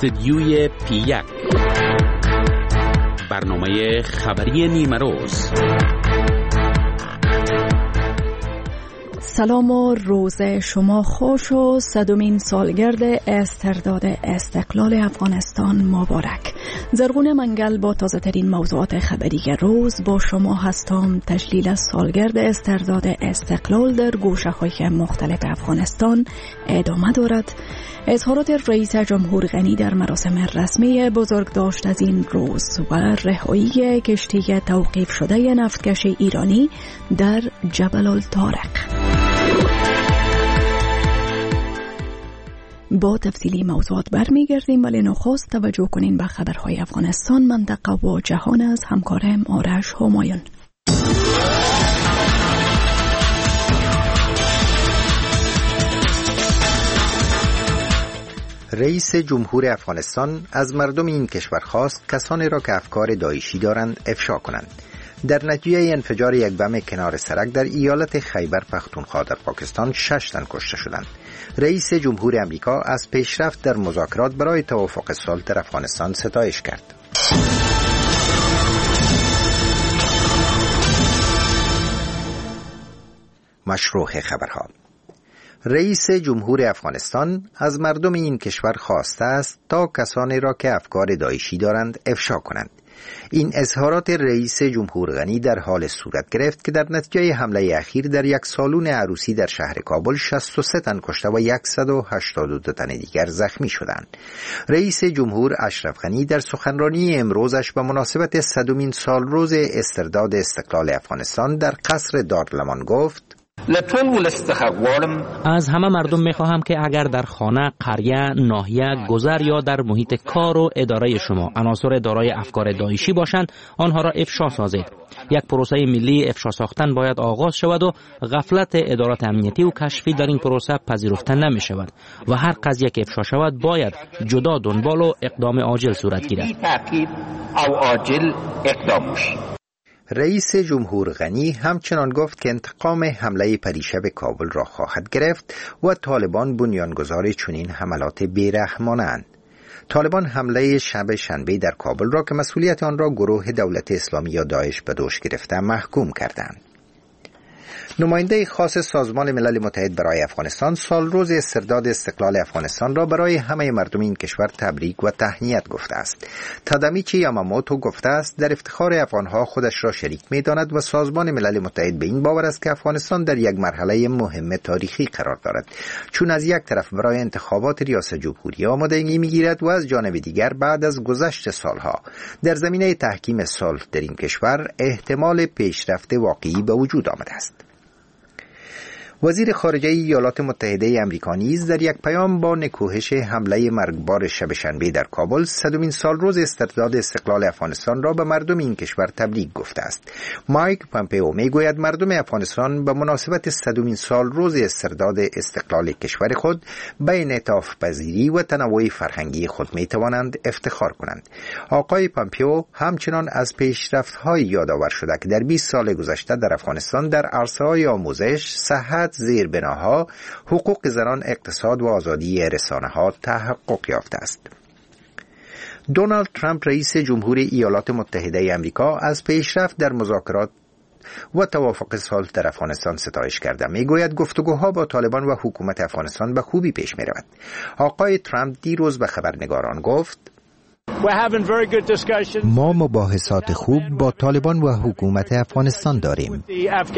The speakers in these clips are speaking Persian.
استدیوی P1 برنامه خبری نیمروز. سلام و روز شما خوش و 100مین سالگرد استرداد استقلال افغانستان مبارک. زرغون منگل با تازه ترین موضوعات خبری روز با شما هستم. تجلیل سالگرد استرداد استقلال در گوشه‌های مختلف افغانستان ادامه دارد. اظهارات رئیس جمهور غنی در مراسم رسمی بزرگداشت از این روز و رهایی کشتی توقیف شده نفتکش ایرانی در جبل الطارق. با تفصیلی موضوعات برمیگردیم، ولی نخست توجه کنین به خبرهای افغانستان، منطقه و جهان از همکارم آرش همایون. رئیس جمهور افغانستان از مردم این کشور خواست کسانی را که افکار داعشی دارند افشا کنند. در نتیجه انفجار یک بم کنار سرک در ایالت خیبر پختونخوا در پاکستان 6 تن کشته شدند. رئیس جمهور امریکا از پیشرفت در مذاکرات برای توافق صلح در افغانستان ستایش کرد. مشروع خبرها. رئیس جمهور افغانستان از مردم این کشور خواسته است تا کسانی را که افکار داعشی دارند افشا کنند. این اظهارات رئیس جمهور غنی در حال صورت گرفت که در نتیجه حمله اخیر در یک سالن عروسی در شهر کابل 63 تن کشته و 182 تن دیگر زخمی شدند. رئیس جمهور اشرف غنی در سخنرانی امروزش به مناسبت 100مین سالروز استرداد استقلال افغانستان در قصر دارالمان گفت: از همه مردم میخواهم که اگر در خانه، قریه، ناحیه، گذر یا در محیط کار و اداره شما عناصر دارای افکار داعشی باشند، آنها را افشا سازید. یک پروسه ملی افشا ساختن باید آغاز شود و غفلت ادارات امنیتی و کشفی در این پروسه پذیرفته نمی شود و هر قضیه که افشا شود باید جدا دنبال و اقدام عاجل صورت گیرد. رئیس جمهور غنی همچنان گفت که انتقام حمله پریشب کابل را خواهد گرفت و طالبان بنیانگذار چنین حملات بیرحمانه‌اند. طالبان حمله شب شنبه در کابل را که مسئولیت آن را گروه دولت اسلامی یا داعش به دوش گرفته محکوم کردند. نماینده خاص سازمان ملل متحد برای افغانستان سالروز استرداد استقلال افغانستان را برای همه مردم این کشور تبریک و تهنیت گفته است. تادامیچی یاماموتو گفته است در افتخار افغانها خودش را شریک می‌داند و سازمان ملل متحد به این باور است که افغانستان در یک مرحله مهم تاریخی قرار دارد، چون از یک طرف برای انتخابات ریاست جمهوری آمادگی می‌گیرد و از جانب دیگر بعد از گذشت سالها در زمینه تحکیم صلح در این کشور احتمال پیشرفت واقعی به وجود آمده است. وزیر خارجه ایالات متحده آمریکا نیز در یک پیام با نکوهش حمله مرگبار شب شنبه در کابل 100مین سالروز استرداد استقلال افغانستان را به مردم این کشور تبریک گفته است. مایک پامپئو میگوید مردم افغانستان به مناسبت 100مین سالروز استرداد استقلال کشور خود به انعطاف پذیری و تنوع فرهنگی خود میتوانند افتخار کنند. آقای پامپئو همچنان از پیشرفت‌های یادآور شده که در 20 سال گذشته در افغانستان در عرصه‌های آموزش، صحت، زیربناها، حقوق زنان، اقتصاد و آزادی رسانه‌ها تحقق یافته است. دونالد ترامپ رئیس جمهور ایالات متحده آمریکا از پیشرفت در مذاکرات و توافق صلح در افغانستان ستایش کرده. میگوید گفتگوها با طالبان و حکومت افغانستان به خوبی پیش می‌رود. آقای ترامپ دیروز به خبرنگاران گفت: ما مباحثات خوب با طالبان و حکومت افغانستان داریم.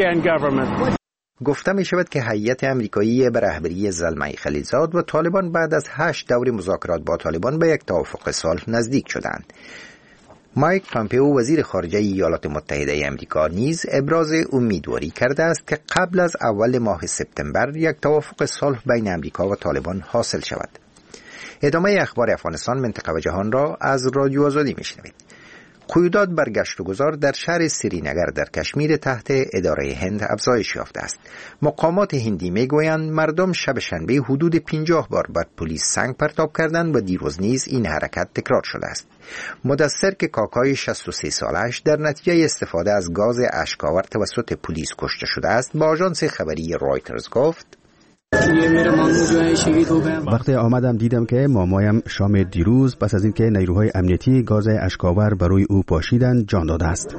گفته می شود که هیئت امریکایی به رهبری زلمه خلیلزاد و طالبان بعد از 8 دور مذاکرات با طالبان به یک توافق صلح نزدیک شدند. مایک پامپئو وزیر خارجه ایالات متحده آمریکا نیز ابراز امیدواری کرده است که قبل از اول ماه سپتامبر یک توافق صلح بین امریکا و طالبان حاصل شود. ادامه اخبار افغانستان، منطقه و جهان را از رادیو آزادی میشنوید. قیودات بر گشت و گذار در شهر سرینگر در کشمیر تحت اداره هند افزایش یافته است. مقامات هندی میگویند مردم شب شنبه حدود 50 بار بر پلیس سنگ پرتاب کردند و دیروز نیز این حرکت تکرار شده است. مدثر که کاکای 63 سالش در نتیجه استفاده از گاز اشک‌آور توسط پلیس کشته شده است با آژانس خبری رایترز گفت: وقتی آمدم دیدم که مامایم شام دیروز پس از اینکه نیروهای امنیتی گاز اشک‌آور بر روی او پاشیدند جان داده است.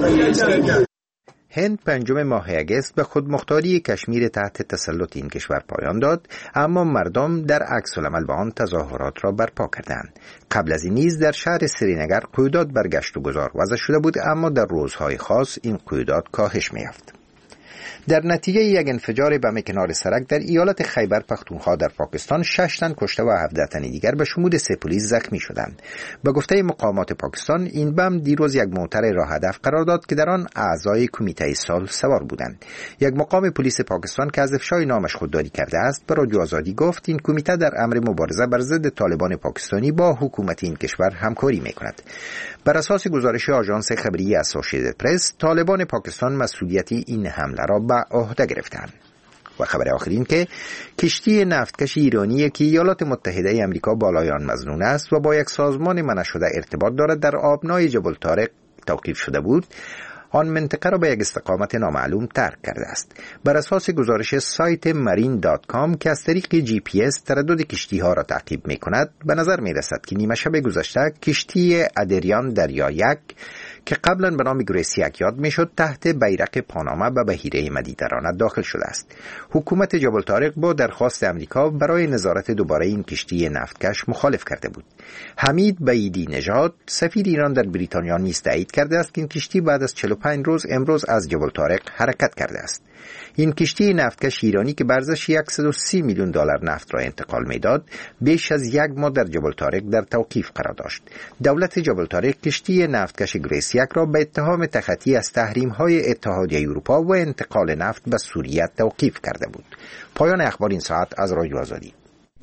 هند 5 ماه اگست به خودمختاری کشمیر تحت تسلط این کشور پایان داد، اما مردم در عکس العمل با آن تظاهرات را برپا کردند. قبل از این نیز در شهر سرینگر قیودات بر گشت و گذار وضع شده بود، اما در روزهای خاص این قیودات کاهش می‌یافت. در نتیجه یک انفجار بم کنار سرک در ایالت خیبر پختونخوا در پاکستان 6 تن کشته و 17 تن دیگر به شمول 3 پلیس زخمی شدند. به گفته مقامات پاکستان این بم دیروز یک موتر راه هدف قرار داد که در آن اعضای کمیته صلح سوار بودند. یک مقام پلیس پاکستان که از افشای نامش خودداری کرده است به رادیو آزادی گفت این کمیته در امر مبارزه بر ضد طالبان پاکستانی با حکومت این کشور همکاری می‌کند. بر اساس گزارش آژانس خبری اسوسییتد پرس، طالبان پاکستان مسئولیت این حمله را به عهده گرفتند. و خبر آخرین که کشتی نفتکش ایرانی که ایالات متحده آمریکا بالای آن مظنون است و با یک سازمان منع شده ارتباط دارد در آبنای جبل طارق توقیف شده بود، آن منطقه را به یک استقامت نامعلوم ترک کرده است. بر اساس گزارش سایت marine.com که از طریق GPS تردد کشتی ها را تعقیب می کند، به نظر می رسد که نیمه شب گذشته کشتی ادریان دریا 1 که قبلا به نام گریسیاک یاد می شد تحت بیرق پاناما به بحیره مدیترانه داخل شده است. حکومت جبل طارق با درخواست امریکا برای نظارت دوباره این کشتی نفتکش مخالف کرده بود. حمید بعیدی نژاد سفیر ایران در بریتانیا نیز تایید کرده است که این کشتی بعد از 45 روز امروز از جبل طارق حرکت کرده است. این کشتی نفتکش ایرانی که ارزش 130 میلیون دلار نفت را انتقال میداد، بیش از 1 ماه در جبل طارق در توقیف قرار داشت. دولت جبل طارق کشتی نفتکش گریسیاک را به اتهام تخطی از تحریم‌های اتحادیه اروپا و انتقال نفت به سوریه توقیف کرده بود. پایان اخبار این ساعت از رادیو آزادی.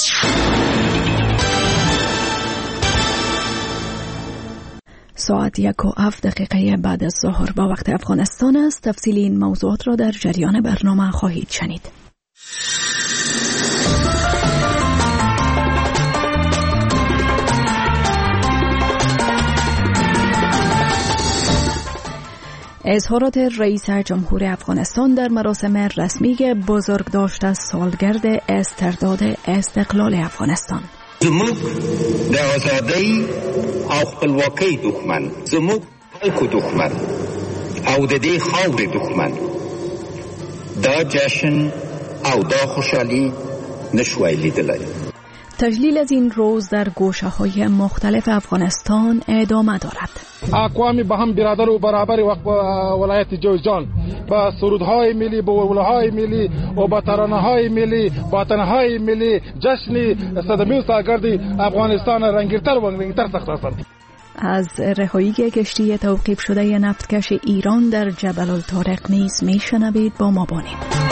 ساعت 1:07 بعد از ظهر با وقت افغانستان است. تفصیل این موضوعات را در جریان برنامه خواهید شنید. اظهارات رئیس جمهور افغانستان در مراسم رسمی بزرگداشت از سالگرد استرداد استقلال افغانستان. زموږ د آزادۍ او خپلواکۍ دښمن، زموږ خلکو دښمن او د دې خاورې دښمن دا جشن او دا خوشحالي نشوای لیدلی. تجلیل از این روز در گوشه‌های مختلف افغانستان ادامه دارد. اقوامی با هم برادر و برابر ولایت جوزجان با سرودهای ملی، با ولوهای ملی و با ترانه‌های ملی، با تنهای ملی جشن صدمین سالگرد افغانستان رنگی‌تر و رنگی‌تر ساختند. از رهایی کشتی توقیف شده نفتکش ایران در جبل الطارق نیز میشنوید. با ما باشید.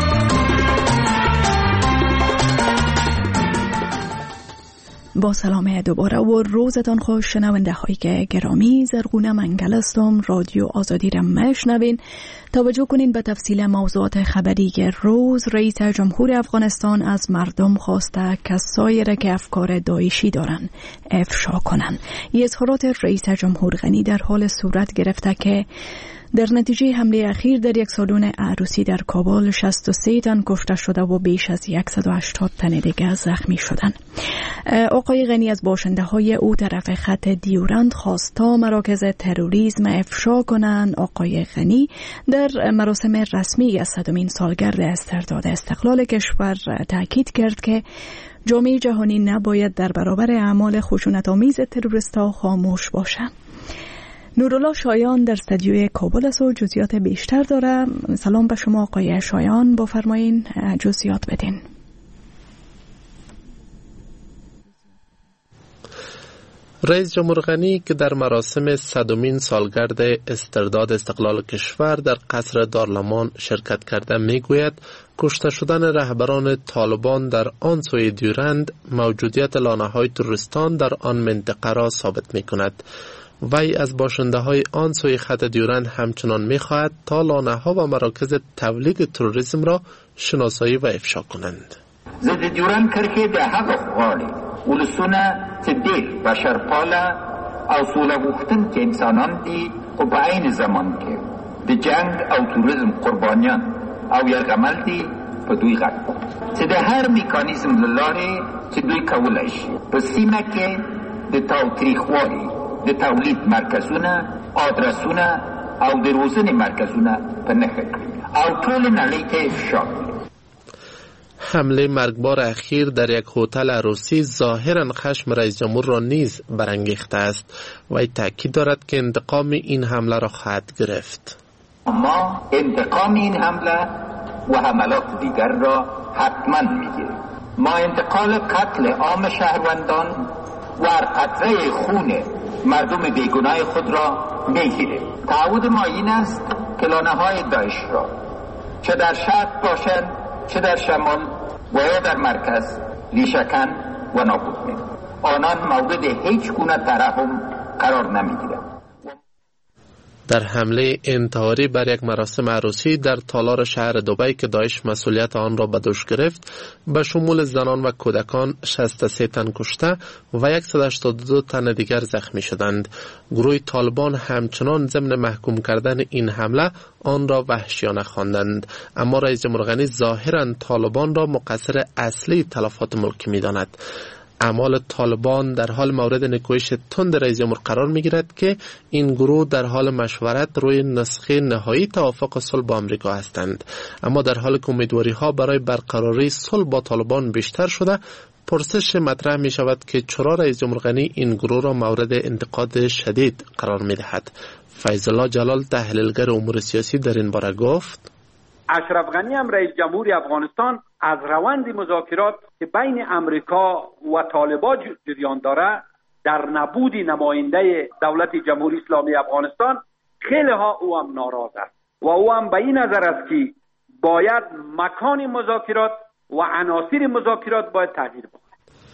با سلام دوباره و روزتان خوش شنونده های گرامی. زرغونه منگل هستم. رادیو آزادی را میشنوین. توجه کنین به تفصیل موضوعات خبری روز. رئیس جمهور افغانستان از مردم خواسته کسایی را که افکار داعشی دارن افشا کنن. این اظهارات رئیس جمهور غنی در حال صورت گرفته که در نتیجه حمله اخیر در یک سالن عروسی در کابل 63 تن کشته شده و بیش از 180 تن دیگر زخمی شدند. آقای غنی از باشنده های او طرف خط دیورند خواست تا مراکز تروریسم افشا کنند. آقای غنی در مراسم رسمی از 100مین سالگرد استرداد استقلال کشور تاکید کرد که جامعه جهانی نباید در برابر اعمال خشونت‌آمیز تروریست‌ها خاموش باشد. نورالله شایان در استودیوی کابل است و جزئیات بیشتر داره. سلام به شما آقای شایان، با فرمایین جزئیات بدین. رئیس جمهور غنی که در مراسم 100مین سالگرد استرداد استقلال کشور در قصر دارلمان شرکت کرده میگوید کشته شدن رهبران طالبان در آن سوی دیورند موجودیت لانه‌های تروریستان در آن منطقه را ثابت میکند. وی از باشنده های آن سوی خط دیورند همچنان میخواهد تا لانه‌ها و مراکز تبلیغ تروریسم را شناسایی و افشا کنند. ضد دیورند کرکې د هغه غواړي ولسونه چې ډېر بشرپاله او سوله غوښتونکي انسانان دي، خو په عین زمان کې د جنگ او تروریزم قربانیان او یرغمل دي. په په دوی غږ چې د هر میکانیزم له لارې چې دوی کولی شي په سیمه کې د تاوتریخوالي د تولید مرکزونه، آدرسونه او د روزنې مرکزونه په نښه کړي او ټول نړۍ ته افشا کړي. حمله مرگبار اخیر در یک هتل عروسی ظاهرا خشم رئیس جمهور را نیز برانگیخته است و تاکید دارد که انتقام این حمله را خواهد گرفت. ما انتقام این حمله و حملات دیگر را حتما میگیریم. ما انتقال قتل عام شهروندان و قطره خون مردم بیگناه خود را میگیریم. تعهد ما این است که لانه‌های داعش را چه در شرق باشند چه در شمال و یا در مرکز ریشه‌کن و نابود می‌کنیم. آنان مورد هیچ گونه ترحم قرار نمی‌گیرند. در حمله انتحاری بر یک مراسم عروسی در تالار شهر دبی که داعش مسئولیت آن را به دوش گرفت، به شمول زنان و کودکان 63 تن کشته و 182 تن دیگر زخمی شدند. گروه طالبان همچنان ضمن محکوم کردن این حمله آن را وحشیانه خواندند، اما رئیس جمهور غنی ظاهرا طالبان را مقصر اصلی تلفات ملکی می‌داند. اعمال طالبان در حال مورد نکوهش تند رئیس جمهور قرار می‌گیرد که این گروه در حال مشورت روی نسخه نهایی توافق صلح با آمریکا هستند، اما در حال که امیدواری‌ها برای برقراری صلح با طالبان بیشتر شده، پرسش مطرح می‌شود که چرا رئیس جمهور غنی این گروه را مورد انتقاد شدید قرار می‌دهد. فیض الله جلال تحلیلگر امور سیاسی در این باره گفت: اشرف غنی هم رئیس جمهوری افغانستان از روند مذاکرات که بین امریکا و طالبان جریان داره در نبود نماینده دولت جمهوری اسلامی افغانستان خیلی ها او هم ناراض است و او هم به این نظر است که باید مکان مذاکرات و عناصر مذاکرات باید تغییر بکنه.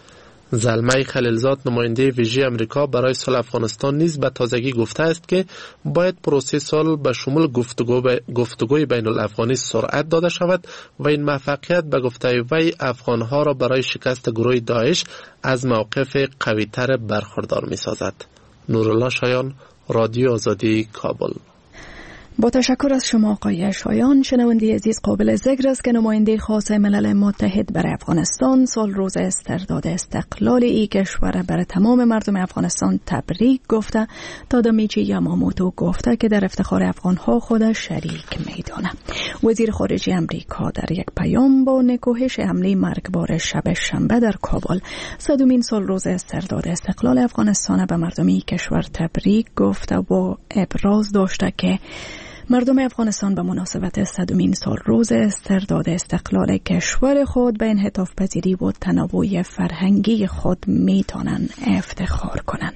زلمه خلیلزاد نماینده ویژه امریکا برای صلح افغانستان نیز به تازگی گفته است که باید پروسه صلح به شمول گفتگوی بین الافغانی سرعت داده شود و این موفقیت به گفته وی افغانها را برای شکست گروه داعش از موقف قوی‌تر برخوردار می‌سازد. نورالله شایان، رادیو آزادی، کابل. با تشکر از شما آقای شایان. شنونده عزیز، قابل ذکر است که نماینده خاص ملل متحد برای افغانستان سال روز استرداد استقلال این کشور برای تمام مردم افغانستان تبریک گفته. تادامیچی یاماموتو گفته که در افتخار افغانها خود شریک میدانه. وزیر خارجه امریکا در یک پیام با نکوهش حمله مرگبار شب شنبه در کابل 100مین سال روز استرداد استقلال افغانستان به مردم این کشور تبریک گفته و ابراز داشته که مردم افغانستان به مناسبت 100مین سال روز استرداد استقلال کشور خود به انعطاف پذیری و تنوع فرهنگی خود میتونن افتخار کنن.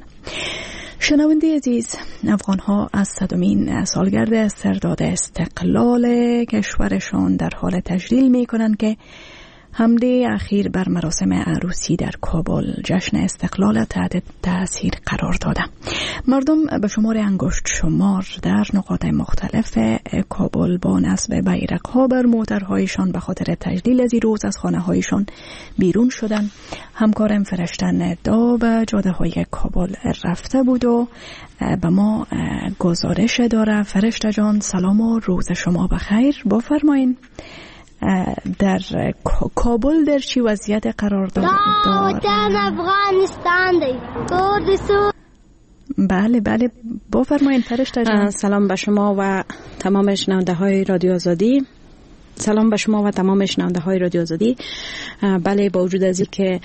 شنونده عزیز، افغانها از 100مین سالگرد استرداد استقلال کشورشان در حال تجلیل میکنن که حمله اخیر بر مراسم عروسی در کابل جشن استقلال تحت تاثیر قرار داده. مردم به شمار انگشت شمار در نقاط مختلف کابل با نصب بیرق‌ها بر موترهایشان به خاطر تجلیل از این روز از خانه‌هایشان بیرون شدند. همکارم فرشته دا به جاده‌های کابل رفته بود و به ما گزارش داره. فرشته جان، سلام و روز شما بخیر. بفرمایید در کابل در چی وضعیت قرار داره؟ افغانستان دی. بله بفرمایید فرشته جان. سلام به شما و تمام شنونده های رادیو آزادی. بله، با وجود از این که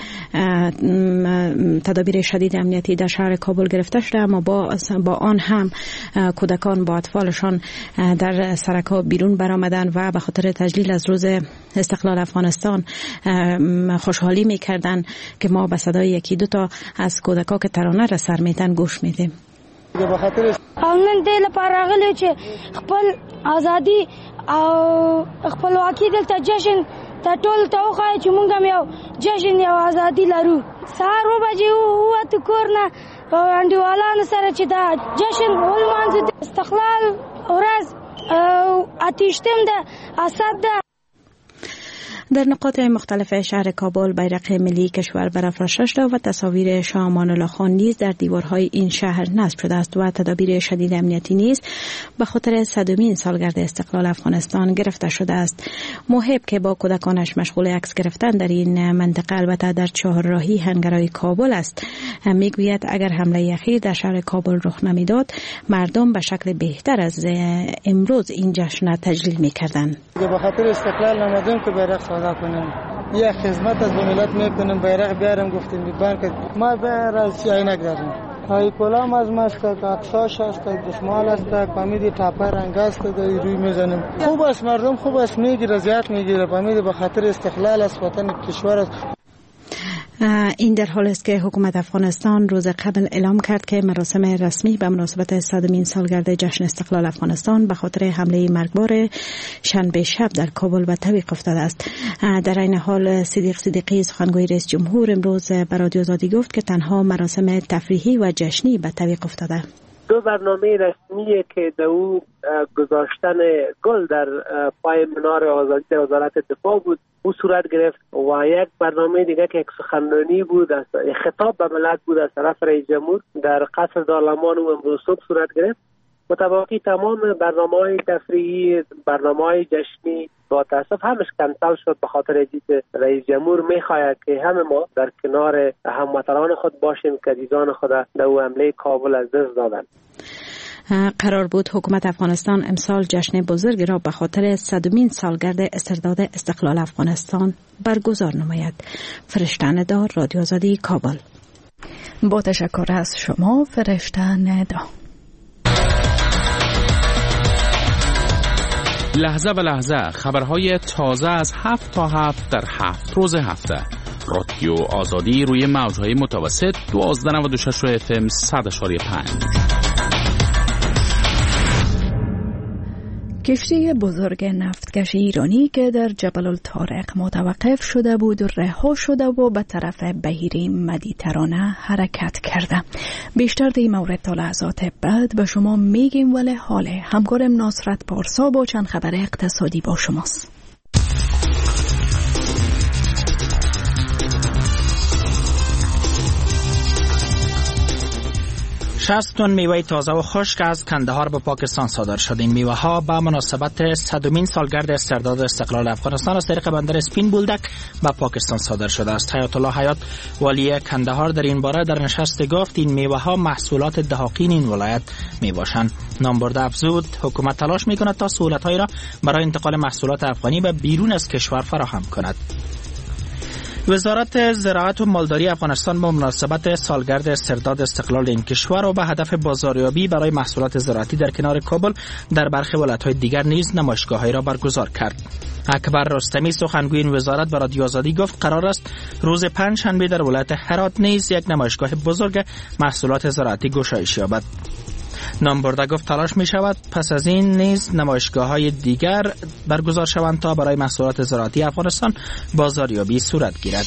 تدابیر شدید امنیتی در شهر کابل گرفته شده، اما با آن هم کودکان با اطفالشان در سرک‌ها بیرون برآمدند و به خاطر تجلیل از روز استقلال افغانستان خوشحالی می‌کردند که ما به صدای یکی دو تا از کودکان که ترانه را سر می‌دن گوش میدیم. نن دې لپاره راغلی چې خپل ازادي او خپلواکي دلته جشن ته ټول ته وښایو چې موږ هم یو جشن یو ازادي لرو. سهار 9 بجې ووتو کور نه انډیوالانو سره چې دا جشن ولمانځو. استقلال ورځ 8 د اسد ده. در نقاط مختلف شهر کابل بیرق ملی کشور برافراشته شده و تصاویر شاه امان الله خان نیز در دیوارهای این شهر نصب شده است و تدابیر شدید امنیتی نیز به خاطر 100مین سالگرد استقلال افغانستان گرفته شده است. محب که با کودکانش مشغول عکس گرفتن در این منطقه البته در چهارراهی هنگرای کابل است، میگوید اگر حمله اخیر در شهر کابل رخ نمیداد مردم به شکل بهتر از امروز این جشن تجلیل میکردند. به خاطر استقلال نمادیم که بیرق ساده کنیم، یه خدمت از ملت میکنیم، بیرق بیارم گفتیم بانک ما بیرق عینک داریم، های کلام از ماست، اقصاش است، دسمال است، پامید تاپر رنگ است، روی میزنیم. خوب است، مردم خوب است، میگیره زیاد میگیره، پامید به خاطر استقلال است، وطن کشور است. این در حال است که حکومت افغانستان روز قبل اعلام کرد که مراسم رسمی به مناسبت 100مین سالگرد جشن استقلال افغانستان به خاطر حمله مرگبار شنبه شب در کابل به تعویق افتاده است. در این حال صدیقی سخنگوی رئیس جمهور امروز به رادیو آزادی گفت که تنها مراسم تفریحی و جشنی به تعویق افتاده. دو برنامه رسمیه که در او گذاشتن گل در پای منار آزادی در وزارت دفاع بود او صورت گرفت و یک برنامه دیگه که یک سخنرانی بود، خطاب به ملت بود از طرف رئیس جمهور در قصر دارالمان و امروز صبح صورت گرفت. متواقی تمام برنامه‌های تفریحی، برنامه‌های جشنی با تاسف همش کنسل شد به خاطر اینکه رئیس جمهور می‌خواهد که همه ما در کنار هموطنان خود باشیم که عزیزان خود در حمله کابل از دست دادند. قرار بود حکومت افغانستان امسال جشن بزرگ را به خاطر 100مین سالگرد استرداد استقلال افغانستان برگزار نماید. فرشته ندا، رادیو آزادی، کابل. با تشکر از شما فرشته ندا. لحظه به لحظه خبرهای تازه از 7 تا 7 در 7 روز هفته. رادیو آزادی روی موجهای متوسط 1296 FM 100.5. کشتی بزرگ نفتکش ایرانی که در جبل الطارق متوقف شده بود رها شده و به طرف بحیره مدیترانه حرکت کرده. بیشتر در این مورد تا لحظات بعد به شما میگیم، ولی حال همکارم نصرت پارسا با چند خبر اقتصادی با شماست. 60 تن میوه تازه و خشک از کندهار به پاکستان صادر شد. این میوه ها به مناسبت 100مین سالگرد استرداد استقلال افغانستان از طریق بندر اسپین بولدک به پاکستان صادر شده است. حیات الله حیات والی کندهار در این باره در نشست گفت این میوه ها محصولات دهاقین این ولایت می باشند. نامبرده افزود حکومت تلاش می کند تا سهولت هایی را برای انتقال محصولات افغانی به بیرون از کشور فراهم کند. وزارت زراعت و مالداری افغانستان با مناسبت سالگرد استرداد استقلال این کشور و به هدف بازاریابی برای محصولات زراعتی در کنار کابل در برخی ولایت‌های دیگر نیز نمایشگاه‌هایی را برگزار کرد. اکبر رستمی سخنگوی این وزارت به رادیو آزادی گفت قرار است روز پنجشنبه در ولایت هرات نیز یک نمایشگاه بزرگ محصولات زراعتی گشایش یابد. نامبرده گفت تلاش می شود پس از این نیز نمایشگاه‌های دیگر برگزار شوند تا برای محصولات زراعتی افغانستان بازاریابی صورت گیرد.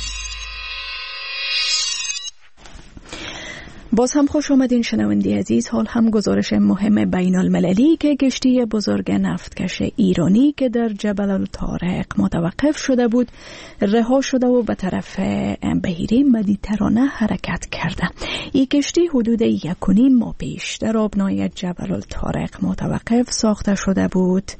باز هم خوش آمدین شنونده عزیز. حال هم گزارش مهم بین المللی که کشتی بزرگ نفتکش ایرانی که در جبل الطارق متوقف شده بود رها شده و به طرف بحیره مدیترانه حرکت کرده. این کشتی حدود 1.5 ماه پیش در آبنای جبل الطارق متوقف ساخته شده بود.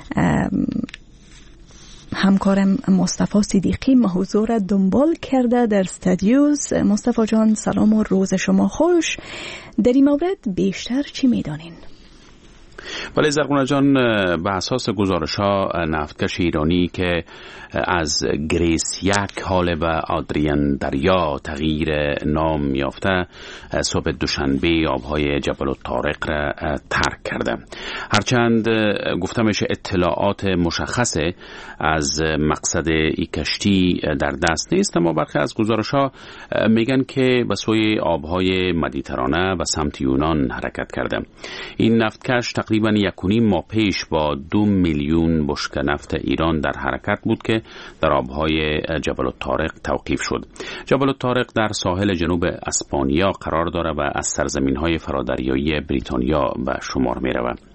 همکارم مصطفی صدیقی موضوع را دنبال کرده در استودیوز. مصطفی جان سلام و روز شما خوش. در این مورد بیشتر چی میدانین؟ ولی زرغونه جان، به اساس گزارش‌ها نفتکش ایرانی که از گریس یک حال به آدریان دریا تغییر نام یافته صبح دوشنبه آبهای جبل الطارق را ترک کرده. هرچند گفته میشه اطلاعات مشخص از مقصد این کشتی در دست نیست، اما برخی از گزارش‌ها میگن که به سوی آبهای مدیترانه و سمت یونان حرکت کرده. این نفتکش تقریباً 1.5 ماه پیش با 2 میلیون بشکه نفت ایران در حرکت بود که در آبهای جبل الطارق توقیف شد. جبل الطارق در ساحل جنوب اسپانیا قرار داره و از سرزمین‌های فرادریایی بریتانیا به شمار می‌رود.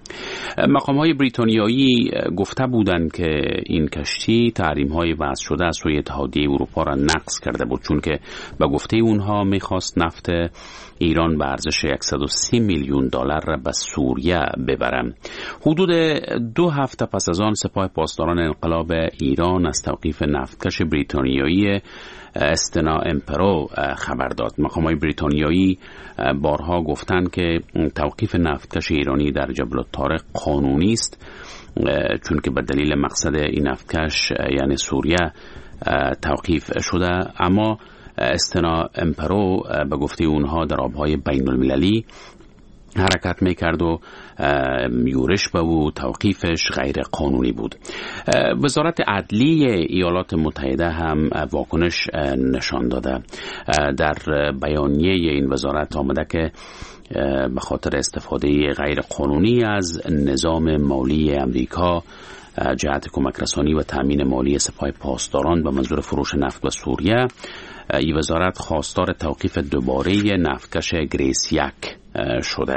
مقام‌های بریتانیایی گفته بودند که این کشتی تحریم‌های وضع شده از سوی اتحادیه اروپا را نقض کرده بود، چون که به گفته اونها می‌خواست نفت ایران به ارزش 130 میلیون دلار را به سوریه ببره. حدود 2 هفته پس از آن سپاه پاسداران انقلاب ایران از توقیف نفتکش بریتانیایی استنا امپرو خبر داد. مقامات بریتانیایی بارها گفتند که توقیف نفتکش ایرانی در جبل الطارق قانونی است، چون که به دلیل مقصد این نفتکش یعنی سوریه توقیف شده. اما استنا امپرو به گفته اونها در آبهای بین المللی حرکت میکرد و یورش به او توقیفش غیر قانونی بود. وزارت عدلیه ایالات متحده هم واکنش نشان داده. در بیانیه این وزارت آمده که به خاطر استفاده غیر قانونی از نظام مالی امریکا جهت کمک رسانی و تامین مالی سپاه پاسداران به منظور فروش نفت به سوریه، این وزارت خواستار توقیف دوباره نفتکش گریس یک شده.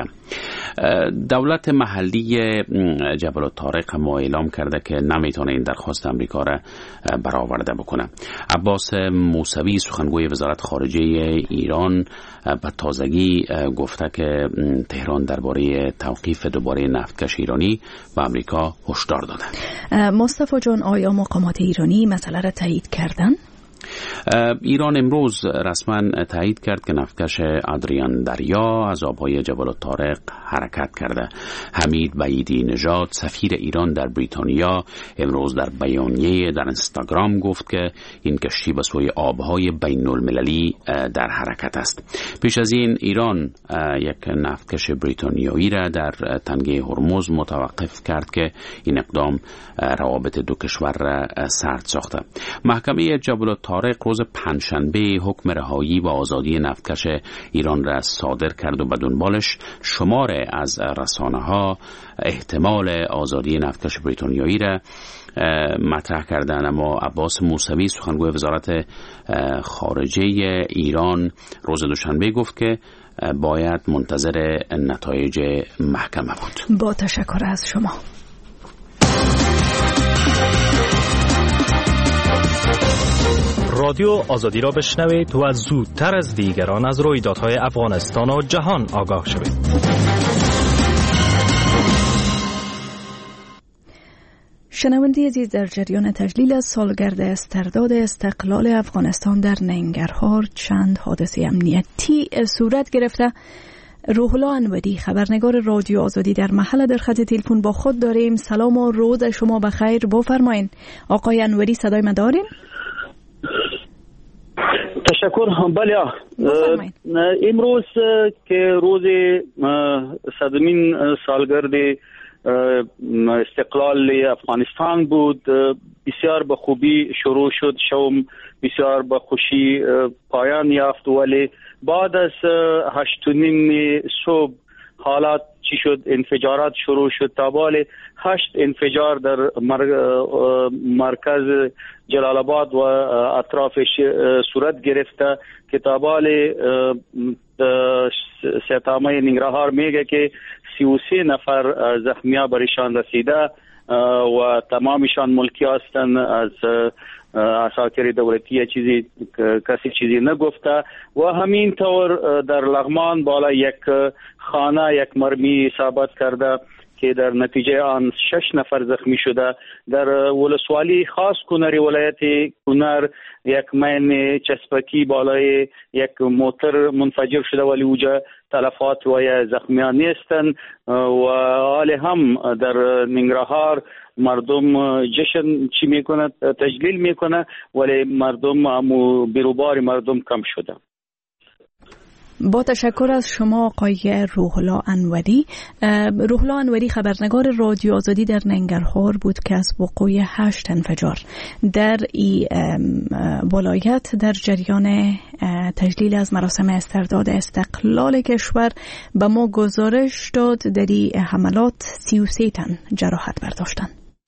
دولت محلی جبل الطارق ما اعلام کرده که نمیتونه این درخواست امریکا را برآورده بکنه. عباس موسوی سخنگوی وزارت خارجه ایران به تازگی گفته که تهران درباره توقیف دوباره نفتکش ایرانی به امریکا هشدار داده. مصطفی جان، آیا مقامات ایرانی مسئله را تایید کردن؟ ایران امروز رسما تایید کرد که نفتکش آدریان دریا از آبهای جبل الطارق حرکت کرده. حمید بعیدی نژاد سفیر ایران در بریتانیا امروز در بیانیه در اینستاگرام گفت که این کشتی به سوی آبهای بین المللی در حرکت است. پیش از این ایران یک نفتکش بریتانیایی را در تنگه هرمز متوقف کرد که این اقدام روابط دو کشور را سرد ساخته. محکمه جبل الطارق روز پنجشنبه حکم رهایی و آزادی نفتکش ایران را صادر کرد و به دنبالش شمار از رسانه‌ها احتمال آزادی نفتکش بریتانیایی را مطرح کردند. اما عباس موسوی سخنگوی وزارت خارجه ایران روز دوشنبه گفت که باید منتظر نتایج محکمه بود. با تشکر از شما. رادیو آزادی را بشنوید و زودتر از دیگران از رویدادهای افغانستان و جهان آگاه شوید. شنونده عزیز، در جریان تجلیل سالگرد استرداد استقلال افغانستان در ننگرهار چند حادثه امنیتی صورت گرفته. روح الله انوری، خبرنگار رادیو آزادی در محل در خط تلفن با خود داریم. سلام و روز شما بخیر، بفرمایین. آقای انوری صدای من دارین؟ تشکر. بله، امروز که روز 100مین سالگرد استقلال افغانستان بود، بسیار به خوبی شروع شد. شوم بسیار به خوشی پایان یافت، ولی بعد از 8:30 صبح حالات چی شد؟ انفجارات شروع شد. تابال 8 انفجار در مرکز جلال آباد و اطرافش صورت گرفته که تابال سیتامه ننگرهار میگه که 33 نفر زخمیان برشان رسیده و تمامشان ملکی هستند. از اساکر دولتی کسی چیزی نگفته. و همین طور در لغمان بالا یک خانه یک مرمی اصابت کرده که در نتیجه آن 6 نفر زخمی شده. در ولسوالی خاص کنر ولایت کنر یک مین چسبکی بالای یک موتر منفجر شده، ولی اوجا تلفات و یا زخمیان نیستند. و حال هم در ننگرهار مردم جشن چی میکنه، تجلیل میکنه، ولی مردم بیروبار مردم کم شده. با تشکر از شما آقای روح الله انوری. روح الله انوری خبرنگار رادیو آزادی در ننگرهار بود که از وقوع 8 انفجار در این ولایت در جریان تجلیل از مراسم استرداد استقلال کشور به ما گزارش داد. در این حملات 33 تن جراحت برداشتند.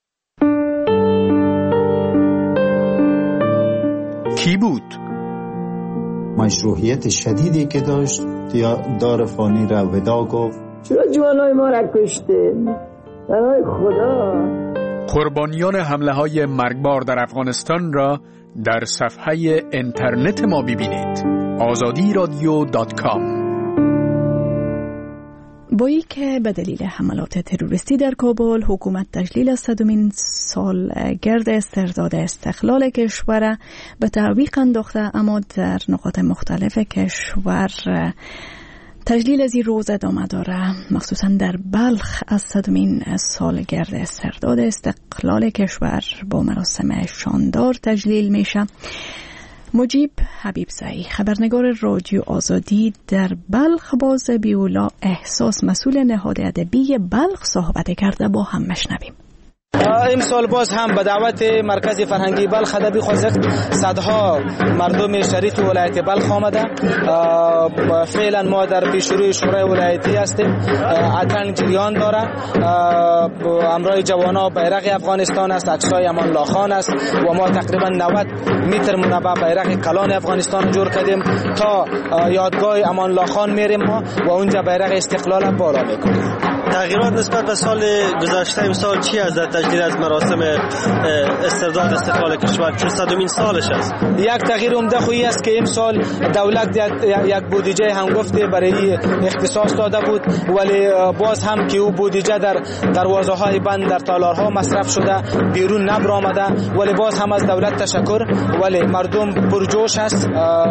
کی بود؟ مشروعیت شدیدی که داشت یا دار فانی را ودا گفت. چرا جوانای ما را کشته؟ ای خدا. قربانیان حمله‌های مرگبار در افغانستان را در صفحه اینترنت ما ببینید. azadiradio.com. بایی که به دلیل حملات تروریستی در کابل حکومت تجلیل 100مین سالگرد استرداد استقلال کشور به تعویق انداخته، اما در نقاط مختلف کشور تجلیل از این روز ادامه داره. مخصوصا در بلخ از 100مین سالگرد استرداد استقلال کشور با مراسم شاندار تجلیل میشه. مجیب حبیبزایی خبرنگار رادیو آزادی در بلخ باز بیولا احساس مسئول نهاد ادبی بلخ صحبت کرده، با هم مشنویم. امسال باز هم به دعوت مرکز فرهنگی بلخ ادبی خوزک صدها مردم شریف ولایت بلخ آمده. فعلا ما در پیشروی شورای ولایتی هستیم. اتن جریان داره. امرای جوانا بیرق افغانستان است، عکسای امان الله خان است و ما تقریبا 90 متر مربع بیرق کلان افغانستان جور کردیم. تا یادگاه امان الله خان میریم ما و اونجا بیرق استقلال بالا میکنیم. تغییرات نسبت به سال گذشته امسال چی است در تجلیل از مراسم استرداد استقلال کشور، چون 100مین سالش است؟ یک تغییر عمده خویی است که امسال دولت یک بودجه هم گفته برای اختصاص داده بود، ولی باز هم که او بودجه در دروازه های بند در تالارها مصرف شده، بیرون نبر آمده. ولی باز هم از دولت تشکر، ولی مردم پرجوش است.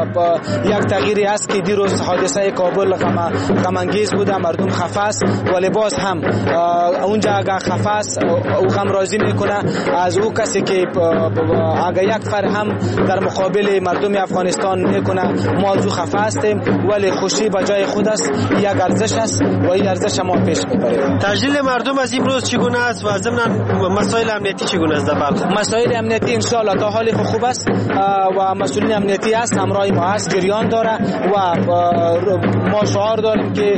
یک تغییری است که دیروز حادثه کابل غم انگیز بوده، مردم خفه است، ولی باز هم اونجا اگه خفه است او غم راضی میکنه از او کسی که اگه یک فر هم در مقابل مردم افغانستان میکنه. ما از او خفه هستیم، ولی خوشی به جای خود است، یک ارزش است و این ارزش ما پیش میبریم. تجلیل مردم از امروز چگونه است و ضمن مسائل امنیتی چگونه است در بلخ؟ مسائل امنیتی ان شاء الله تا حال خوب است و مسئولین امنیتی است، همراه ما است، جریان داره و ما شعار داریم که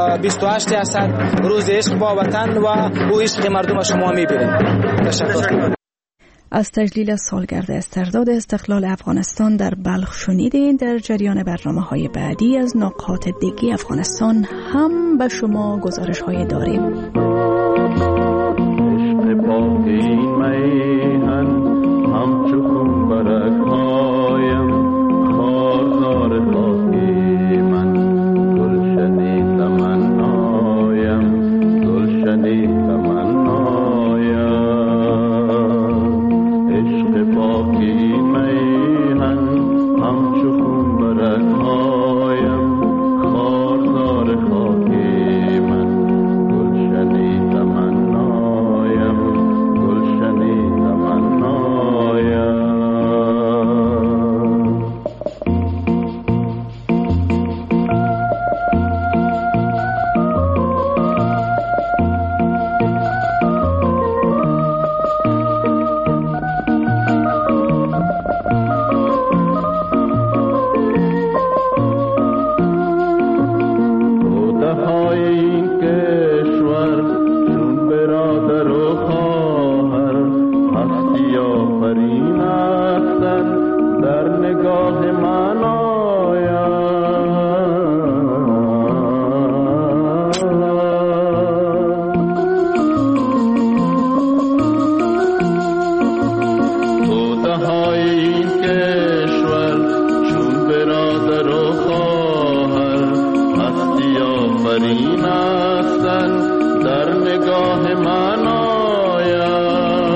28 اسد روز عشق با وطن و او عشق مردم شما میبینیم. تشکر. از تجلیل سالگرد استرداد استقلال افغانستان در بلخ شنیدین. در جریان برنامه‌های بعدی از نقاط دیگه افغانستان هم به شما گزارش‌های داریم.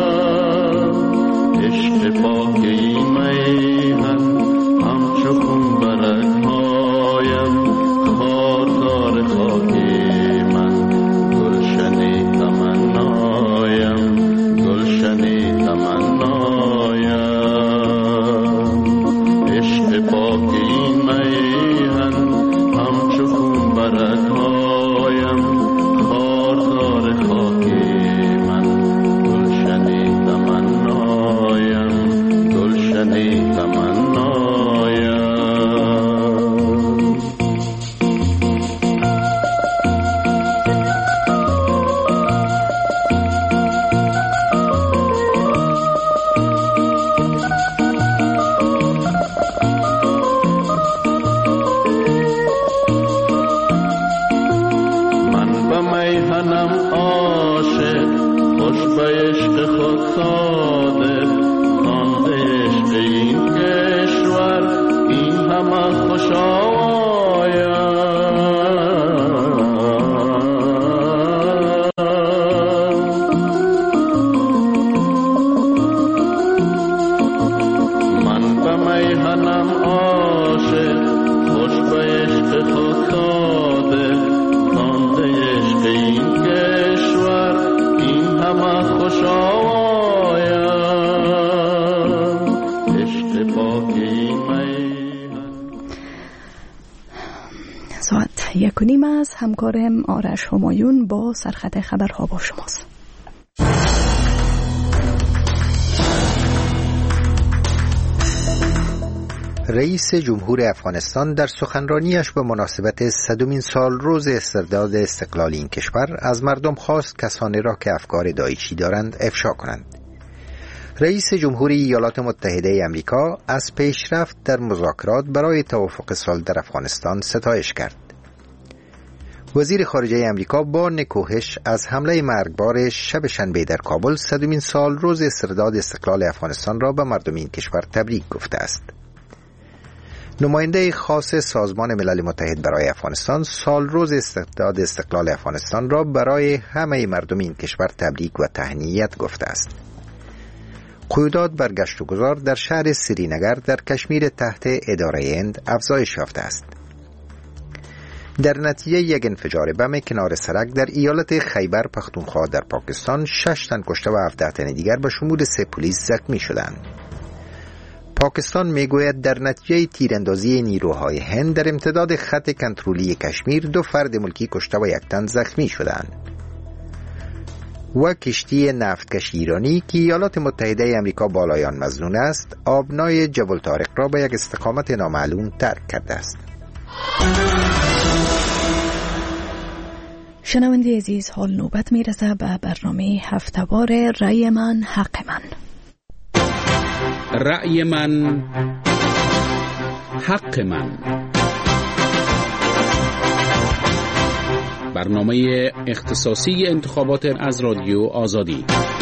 پاک ایمن همچو خون خوش آید. من به میهنم عاشق، خوش به عشق خود داده، تانده عشق این کشور، این همه خوش آید. عشق پاک این میهن. ساعت 1:30 است. همکارم آرش همایون با سرخط خبرها با شماست. رئیس جمهور افغانستان در سخنرانیش به مناسبت 100مین سال روز استرداد استقلال این کشور از مردم خواست کسانی را که افکار داعشی دارند افشا کنند. رئیس جمهور ایالات متحده آمریکا از پیشرفت در مذاکرات برای توافق صلح در افغانستان ستایش کرد. وزیر خارجه آمریکا با نکوهش از حمله مرگبار شب شنبه در کابل 100مین سال روز استرداد استقلال افغانستان را به مردم این کشور تبریک گفته است. نماینده خاص سازمان ملل متحد برای افغانستان سال روز استرداد استقلال افغانستان را برای همه مردم این کشور تبریک و تهنیت گفته است. قیودات بر گشت و گذار در شهر سرینگر در کشمیر تحت اداره هند افزایش یافته است. در نتیجه یک انفجار بم کنار سرک در ایالت خیبر پختونخوا در پاکستان 6 تن کشته و 17 تن دیگر به شمول 3 پلیس زخمی شدند. پاکستان میگوید در نتیجه تیراندازی نیروهای هند در امتداد خط کنترلی کشمیر 2 فرد ملکی کشته و 1 تن زخمی شدند. و کشتی نفتکش ایرانی که ایالات متحده آمریکا بالایان مظنون است، آبنای جبل طارق را به یک استقامت نامعلوم ترک کرده است. شنونده عزیز، حال نوبت میرسه به برنامه هفته‌وار رأی من حق من. رأی من حق من، برنامه اختصاصی انتخابات از رادیو آزادی.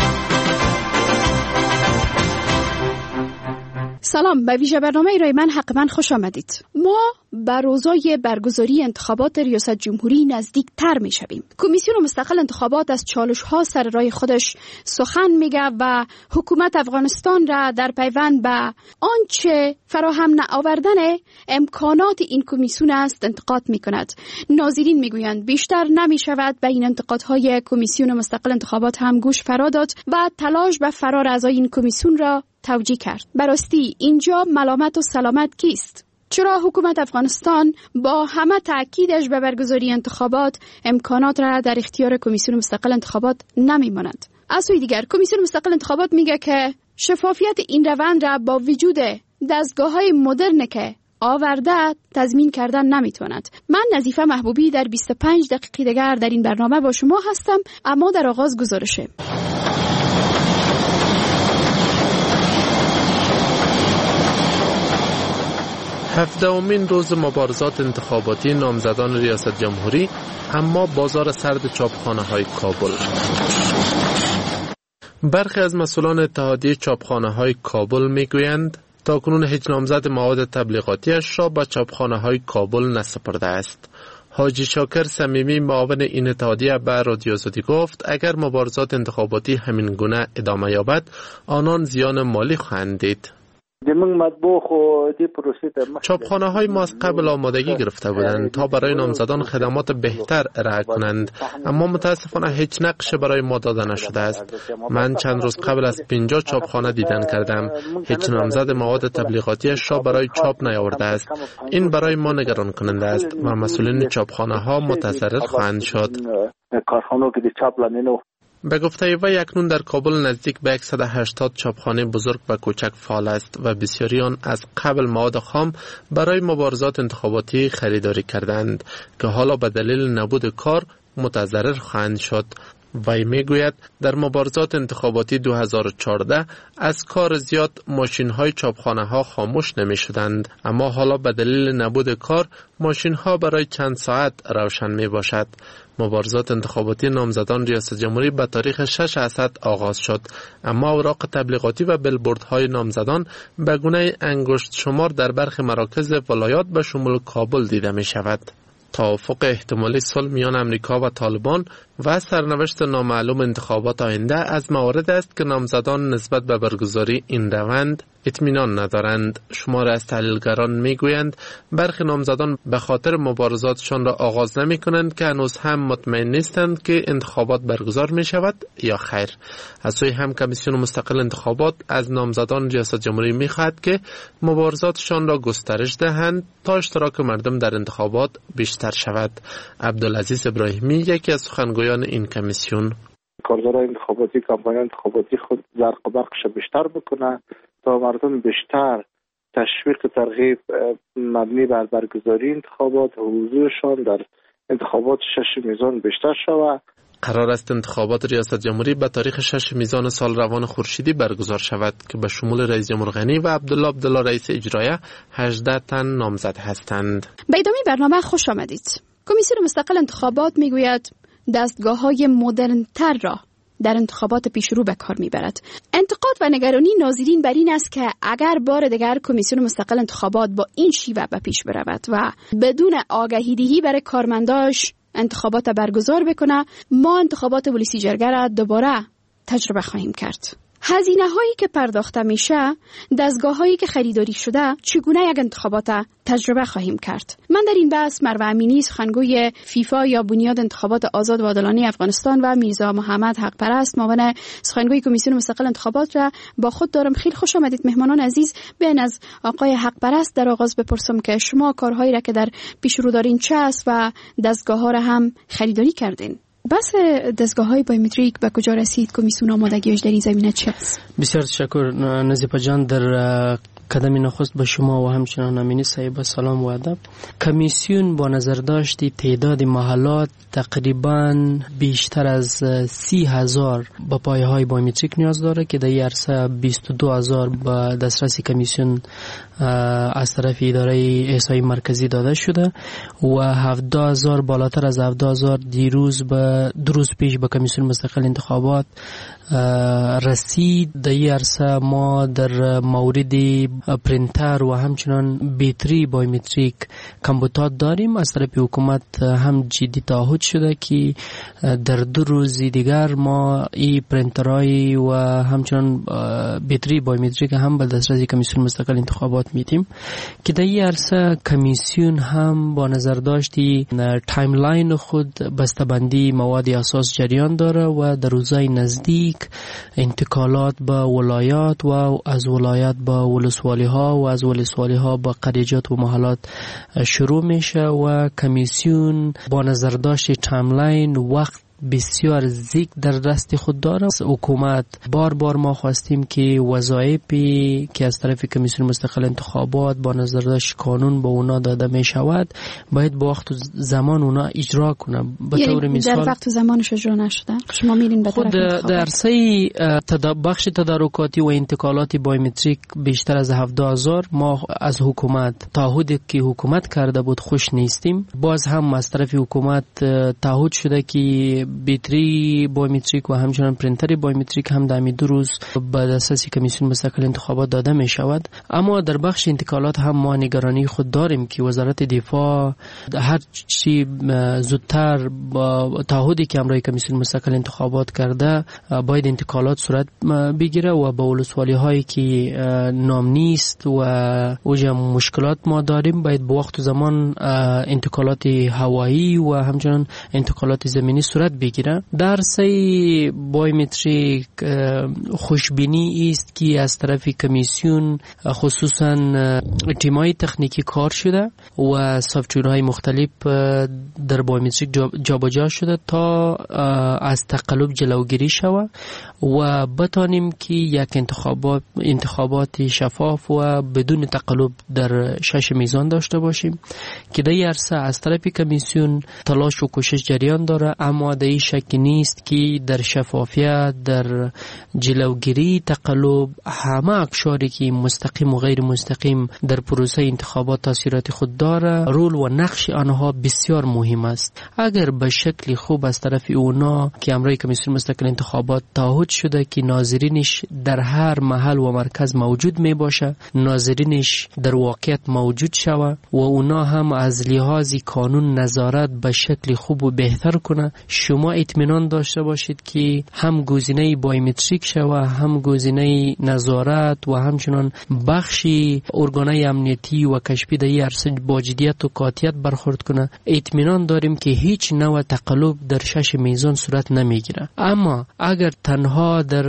سلام، به ویژه برنامه رای من حق من خوش آمدید. ما به روزای برگزاری انتخابات ریاست جمهوری نزدیک تر می شویم. کمیسیون مستقل انتخابات از چالش ها سر رای خودش سخن میگه و حکومت افغانستان را در پیوند به آنچه فراهم نآوردن امکانات این کمیسیون است انتقاد می کند. ناظرین می گویند بیشتر نمی شود به این انتقادهای کمیسیون مستقل انتخابات هم گوش فرا داد و تلاش به فرار اعضای این کمیسیون را توجیه کرد. براستی اینجا ملامت و سلامت کیست؟ چرا حکومت افغانستان با همه تأکیدش به برگزاری انتخابات امکانات را در اختیار کمیسیون مستقل انتخابات نمی‌ماند؟ از سوی دیگر کمیسیون مستقل انتخابات میگه که شفافیت این روند را با وجود دستگاه‌های مدرن که آورده تضمین کردن نمیتواند. من نظیفه محبوبی در 25 دقیقه دیگر در این برنامه با شما هستم، اما در آغاز گزارشه. هفدهمین روز مبارزات انتخاباتی نامزدان ریاست جمهوری، اما بازار سرد چاپخانه‌های کابل. برخی از مسئولان اتحادیه چاپخانه‌های کابل میگویند تاکنون هیچ نامزد مواد تبلیغاتیش را به چاپخانه‌های کابل نسپرده است. حاجی شاکر صمیمی معاون این اتحادیه به رادیو آزادی گفت اگر مبارزات انتخاباتی همین گونه ادامه یابد آنان زیان مالی خواهند دید. چاپخانه های ما از قبل آمادگی گرفته بودند تا برای نامزدان خدمات بهتر ارائه کنند، اما متاسفانه هیچ نقشه برای ما داده نشده است. من چند روز قبل از 50 چاپخانه دیدن کردم، هیچ نامزد مواد تبلیغاتیش را برای چاپ نیاورده است. این برای ما نگران کننده است و مسئولین چاپخانه ها متضرر خواهند شد. به گفته وی اکنون در کابل نزدیک به 180 چاپخانه بزرگ و کوچک فعال است و بسیاری آن از قبل مواد خام برای مبارزات انتخاباتی خریداری کردند که حالا به دلیل نبود کار متضرر خواهند شد. وی میگوید در مبارزات انتخاباتی 2014 از کار زیاد ماشین‌های چاپخانه‌ها خاموش نمی‌شدند، اما حالا به دلیل نبود کار ماشین‌ها برای چند ساعت روشن میباشد. مبارزات انتخاباتی نامزدان ریاست جمهوری به تاریخ 6 اسد آغاز شد، اما اوراق تبلیغاتی و بیلبوردهای نامزدان به گونه انگشت شمار در برخی مراکز ولایات به شمول کابل دیده می شود. توافق احتمالی صلح میان امریکا و طالبان و سرنوشت نامعلوم انتخابات آینده از موارد است که نامزدان نسبت به برگزاری این روند اطمینان ندارند. شمار از تحلیلگران میگویند برخی نامزدان به خاطر مبارزاتشان را آغاز نمی کنند که هنوز هم مطمئن نیستند که انتخابات برگزار می شود یا خیر. از سوی هم کمیسیون مستقل انتخابات از نامزدان ریاست جمهوری می خواهد که مبارزاتشان را گسترش دهند تا اشتراک مردم در انتخابات بیشتر شود. عبدالعزیز ابراهیمی یکی از سخنگویان این کمیسیون: کارزارهای انتخاباتی کمپاین انتخاباتی خود زرق و برقش بیشتر بکنه تا مردم بیشتر تشویق ترغیب مبنی بر برگزاری انتخابات و حضورشان در انتخابات 6 میزان بیشتر شود. قرار است انتخابات ریاست جمهوری به تاریخ 6 میزان سال روان خورشیدی برگزار شود که به شمول رئیس جمهور غنی و عبدالله رئیس اجرایه 18 تن نامزد هستند. به ادامه برنامه خوش آمدید. کمیسیون مستقل انتخابات میگوید دستگاه‌های مدرن‌تر را در انتخابات پیشرو به کار میبرد. انتقاد و نگرانی ناظرین بر این است که اگر بار دیگر کمیسیون مستقل انتخابات با این شیوه به پیش برود و بدون آگهی دهی برای کارمنداش انتخابات برگزار بکنه، ما انتخابات ولسی جرگه را دوباره تجربه خواهیم کرد. هزینه هایی که پرداخته میشه، دستگاه هایی که خریداری شده، چگونه یک انتخابات تجربه خواهیم کرد. من در این بحث مروه امینی، سخنگوی فیفا یا بنیاد انتخابات آزاد و عادلانه افغانستان و میرزا محمد حق پرست، معاون سخنگوی کمیسیون مستقل انتخابات را با خود دارم. خیلی خوش آمدید مهمانان عزیز. بیاین از آقای حق پرست در آغاز بپرسم که شما کارهایی را که در پیش رو دارین چه است و دستگاه ها را هم خریداری کردین. بس دستگاه‌های بایومتریک به کجا رسید؟ کمیسیون آمادگیش در این زمینه چه است؟ بسیار تشکر نظیفه جان. در قدم نخست به شما و همچنان امینی صاحب سلام و ادب. کمیسیون با نظر داشتی تعداد محلات تقریبا بیشتر از 30,000 به پایه‌های بایومتریک نیاز داره که در این عرصه 22,000 به دسترس کمیسیون از طرف اداره احصایی مرکزی داده شده و 17,000 بالاتر از 17,000 دو روز پیش به کمیسیون مستقل انتخابات رسید. در این عرصه ما در مورد پرینتر و همچنان بیتری بایومتریک کمبوتات داریم. از طرف حکومت هم جدی تعهد شده که در 2 روز دیگر ما این پرینترهای و همچنان بیتری بایومتریک هم به دسترس کمیسیون مستقل انتخابات میتیم که در این عرصه کمیسیون هم با نظر داشتی تایملاین خود بسته‌بندی مواد اساس جریان داره و در روزهای نزدیک انتقالات به ولایات و از ولایات به ولسوالی ها و از ولسوالی ها به قریجات و محلات شروع میشه و کمیسیون با نظر داشت تایملاین وقت بسیار زیگ در دست خود داره. حکومت بار ما خواستیم که وظایفی که از طرف کمیسیون مستقل انتخابات با نظر داشت قانون به اونا داده می شود باید با وقت و زمان اونا اجرا کنه. به طور مثال در وقت و زمانش اجرا نشده. شما میرین به طرف انتخابات. در عرصه بخش تدارکاتی و انتقالات بایومتریک بیشتر از 17,000 ما از حکومت تعهدی که حکومت کرده بود خوش نیستیم. باز هم از طرف حکومت تعهد شده که بیتری بایومتریک و همچنان پرینتر بایومتریک هم در 2 روز به دسترس کمیسیون مستقل انتخابات داده می شود. اما در بخش انتقالات هم ما نگرانی خود داریم که وزارت دفاع هر چی زودتر با تعهدی که امروز کمیسیون مستقل انتخابات کرده باید انتقالات صورت بگیره و با ولسوالی هایی که نام نیست و اوجا مشکلات ما داریم باید با وقت و زمان انتقالات هوایی و همچنان انتقالات زمینی صورت بگیره. در سه بایومتریک خوشبینی است که از طرف کمیسیون خصوصا تیمای تکنیکی کار شده و سافتورهای مختلف در بایومتریک جابجا شده تا از تقلب جلوگیری شود و بتانیم که یک انتخابات شفاف و بدون تقلب در 6 میزان داشته باشیم که در این عرصه از طرف کمیسیون تلاش و کوشش جریان داره. اما در این شک نیست که در شفافیت، در جلوگیری تقلب، همه اقشاری که مستقیم و غیر مستقیم در پروسه انتخابات تاثیرات خود داره، رول و نقش آنها بسیار مهم است. اگر به شکل خوب از طرف اونا که امروز کمیسیون مستقل انتخابات تعهد شده که ناظرینش در هر محل و مرکز موجود می باشه، ناظرینش در واقعیت موجود شوه و اونا هم از لحاظ قانون نظارت به شکل خوب و بهتر کنه، شما اطمینان داشته باشید که هم گزینه بایومتریک شوه، هم گزینه نظارت و همچنان بخشی ارگانهای امنیتی و کشفی در عرصه با جدیت و قاطعیت برخورد کنه. اطمینان داریم که هیچ نوع تقلب در شش میزان صورت نمیگیره. اما اگر تنها در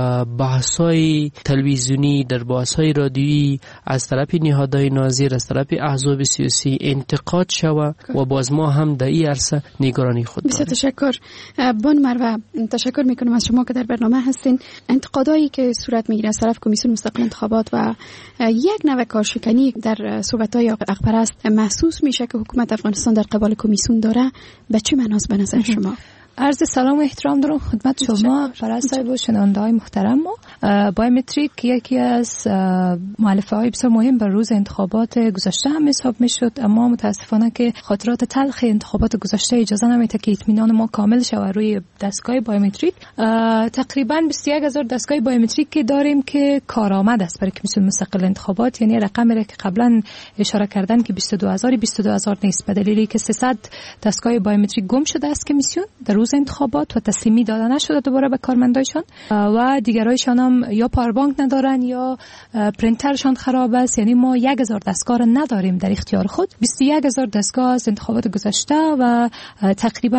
بحث‌های تلویزیونی، در بحث‌های رادیویی از طرف نهادهای ناظر، از طرف احزاب سیاسی انتقاد شوه و باز ما هم در این عرصه نگرانی خود داریم. بسیار تشکر. بان مروه، تشکر میکنم از شما که در برنامه هستین. انتقادایی که صورت میگیره از طرف کمیسیون مستقل انتخابات و یک نوع کارشکنی در صحبت‌های اقپرست محسوس میشه که حکومت افغانستان در قبال کمیسیون داره، به چه معناست به نظر شما؟ عرض سلام و احترام دارم خدمت شما پرستای و شنونده های محترم. بایومتریک یکی از مؤلفه های بسیار مهم بر روز انتخابات گذشته هم حساب می شد، اما متاسفانه که خاطرات تلخ انتخابات گذشته اجازه نمیده که اطمینان ما کامل شود روی دستگاه بایومتریک. تقریبا 21000 دستگاه بایومتریک که داریم که کارآمد است برای کمیسیون مستقل انتخابات، یعنی رقمی را که قبلا اشاره کردن که 22000 نیست، به دلیلی که 300 دستگاه بایومتریک گم شده است کمیسیون در روز انتخابات و تسلیمی داده نشده دوباره به کارمندایشان و دیگرایشان هم یا پاوربانک ندارن یا پرینترشان خراب است. یعنی ما 1000 دستگاه را نداریم در اختیار خود. 21000 دستگاه از انتخابات گذشته و تقریبا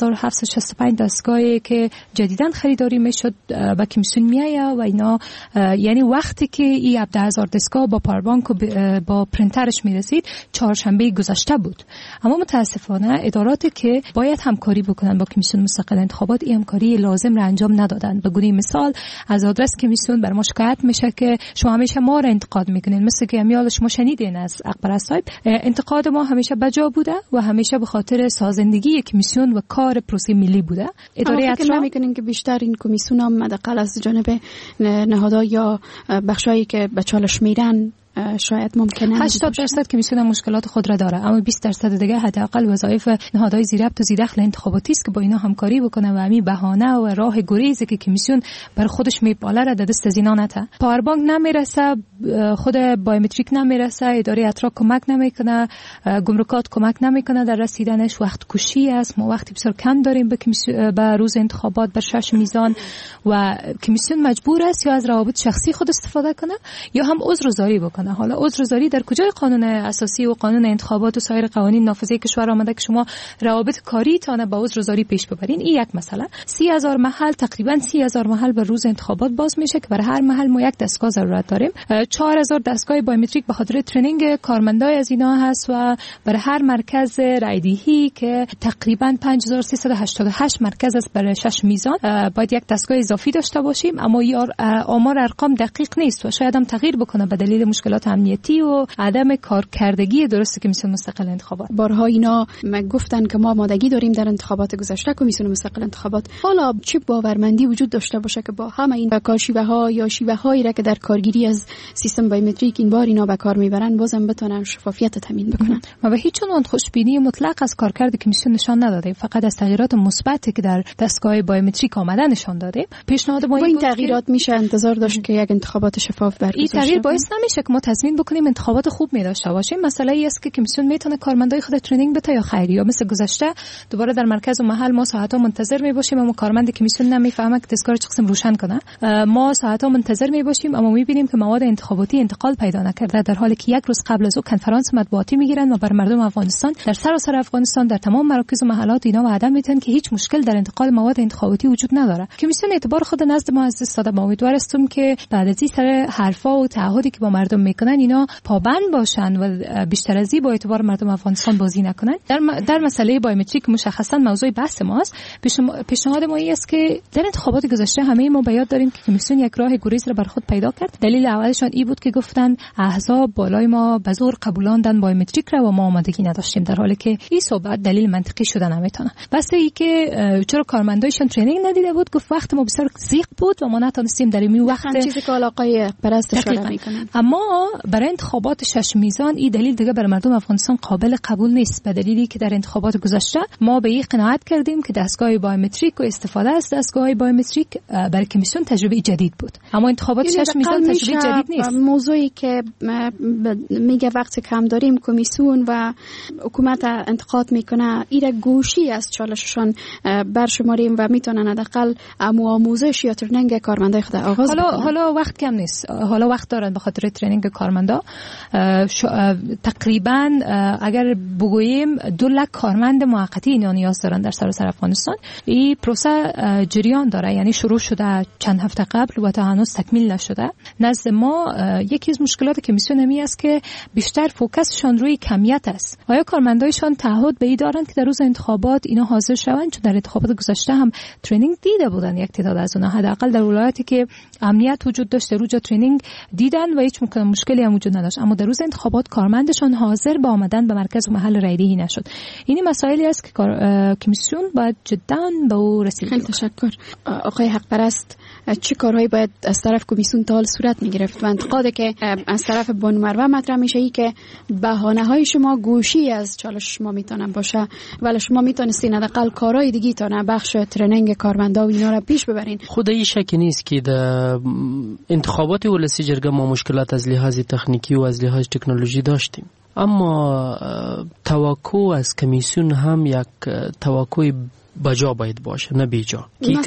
17765 دستگاهی که جدیداً خریداری میشد به کمیسیون میآید و اینا، یعنی وقتی که این 17000 دستگاه با پاوربانک و با پرینترش میرسید چهارشنبه گذشته بود. اما متاسفانه اداراتی که باید همکاری بکنن با کمیسیون مستقل انتخابات این همکاری لازم را انجام ندادن. به گونه مثال از آدرس کمیسیون بر ما شکایت میشه که شما همیشه ما را انتقاد میکنین، مثل که امیال شما شنیدین از اقبرست صاحب. انتقاد ما همیشه بجا بوده و همیشه به خاطر سازندگی کمیسیون و کار پروسه ملی بوده. اداره فکر نمیکنین که بیشتر این کمیسیون هم حداقل از جانب نهادها یا بخشایی که به چالش میرن شاید ممکنه 80% کمیسیون مشکلات خود را داره، اما 20% دیگه حداقل وظایف نهادهای زیربط و زیردخل انتخاباتی است که با اینا همکاری بکنه و همین بهانه و راه گریزی که کمیسیون بر خودش میپاله را دست از اینا نته. پاوربانک نمیرسه، خود بایومتریک نمیرسه، اداره اتراک کمک نمیکنه، گمرکات کمک نمیکنه در رسیدنش، وقت کشی است. ما وقتی بسیار کم داریم به روز انتخابات بر 6 میزان و کمیسیون مجبور است یا از روابط شخصی خود استفاده کنه یا هم عذرگذاری بکنه. حالا عذرگذاری در کجای قانون اساسی و قانون انتخابات و سایر قوانین نافذه کشور آمده که شما روابط کاری تانه با عذرگذاری پیش ببرین؟ این یک مسئله. 30000 محل، تقریبا 30000 محل به روز انتخابات باز میشه که برای هر محل ما یک دستگاه ضرورت داریم. 4000 دستگاه بایومتریک به خاطر ترنینگ کارمندای از اینا هست و برای هر مرکز رایدهی که تقریبا 5388 مرکز است برای 6 میزان باید یک دستگاه اضافی داشته باشیم. اما آمار ارقام دقیق نیست و شاید هم تغییر بکنه به دلیل مشکلات امنیتی و عدم کارکردگی درست کمیسیون مستقل انتخابات. بارها اینا گفتن که ما آمادگی داریم در انتخابات گذشته کمیسیون مستقل انتخابات. حالا چه باورمندی وجود داشته باشه که با همه این کارشیوه‌ها یا شیوه‌هایی را که در کارگیری از سیستم بایومتریک این بار اینا به کار میبرن بازم بتونن شفافیت تامین بکنن؟ ما به هیچ عنوان خوشبینی مطلق از کارکرد کمیسیون نشان نداده، فقط از تغییرات مثبتی که در دستگاه بایومتریک آمده نشان داده. پیشنهاد ما این تغییرات میشه انتظار داشت که یک انتخابات شفاف برگزار شه. این تغییر باعث نمیشه که ما تضمین بکنیم انتخابات خوب می داشته باشیم. مسئله ای است که کمیسیون میتونه کارمندای خود ترینینگ بده یا خیر، یا مثل گذشته دوباره در مرکز و محل ما ساعت‌ها منتظر می باشیم اما کارمند کمیسیون نمیفهمه که دستگاه چه قسم روشن کنه. ما ساعت‌ها منتظر می باشیم اما میبینیم که مواد انتخاباتی انتقال پیدا نکرده، در حالی که یک روز قبل از او کنفرانس مطبوعاتی میگیرن و بر مردم افغانستان در سراسر افغانستان در تمام مراکز و محلات اینا وعده میدن که هیچ مشکل در انتقال مواد انتخاباتی وجود نداره. کمیسیون اعتبار خود نزد ما از استاد، ما امیدوار هستیم که بعد از این سر حرفا و تعهدی که با مردم میکنن اینا پابند باشن و بیشتر از این با اعتبار مردم افغانستان بازی نکنن. در مسئله بایومتریک مشخصا موضوع بحث ماست. پیشنهاد ما است که در انتخابات گذشته همه ما به یاد داریم که کمیسیون یک راه گریز را بر خود پیدا کرد. دلیل اولشان این بود که گفتن احزاب بالای ما به زور قبولاندن بایومتریک را و ما آمادگی نداشتیم، در حالی که این صحبت دلیل منطقی شده نمیتونه. بس ای که چرا کارمندایشان ترینینگ ندیده بود، گفت وقت ما بسیار ضیق بود و ما نتونستیم در این وقت چیزی که آقای پرست اشاره میکنن. اما برای انتخابات 6 میزان این دلیل دیگه برای مردم افغانستان قابل قبول نیست، به دلیلی که در انتخابات گذشته ما به این قناعت کردیم که دستگاه بایومتریک و استفاده از دستگاه بایومتریک برای کمیسیون تجربه جدید بود. اما انتخابات 6 میزان تجربه جدید نیست. موضوعی که میگه وقتی کم داریم کمیسیون و حکومت انتقاد میکنه ایره گوشی از چالششان برشماریم و میتونن حداقل آموزش یا ترنینگ کارمندای خود آغاز بکنن. حالا وقت کم نیست، حالا وقت دارن به خاطر ترنینگ کارمندا. تقریبا اگر بگوییم 2 لک کارمند موقتی اینا نیاز دارن در سراسر افغانستان. این پروسه جریان داره، یعنی شروع شده چند هفته قبل و تا هنوز تکمیل نشده. نزد ما یکی از مشکلات کمیسیون همی است که بیشتر فوکسشان روی کمیت است. آیا کارمندایشان تعهد به این دارند که در روز انتخابات اینا حاضر شوند؟ چون در انتخابات گذشته هم ترینینگ دیده بودن یک تعداد از اونها، حداقل در ولایتی که امنیت وجود داشت روزا ترینینگ دیدن و هیچ مشکلی هم وجود نداشت. اما در روز انتخابات کارمندشان حاضر به آمدن به مرکز و محل رایدهی نشد. این مسائلی است که کمیسیون باید جدا به او رسیدگی کنه. تشکر. آقای حق پرست، چه کارهایی باید از طرف کمیسیون تا حال صورت میگرفت؟ و انتقادی که از طرف بانو مروه مطرح میشه ای که بهانه‌های شما گوشی از چالش شما میتونن باشه، ولی شما میتونستین حداقل کارهای دیگه تا بخش ترنینگ کارمندا و اینا رو پیش ببرین. خود این شک نیست که در انتخابات ولسی جرگه ما مشکلات از لحاظ تکنیکی و از لحاظ تکنولوژی داشتیم، اما توقع از کمیسیون هم یک توقع بجا باید باشه، نه بیجا. این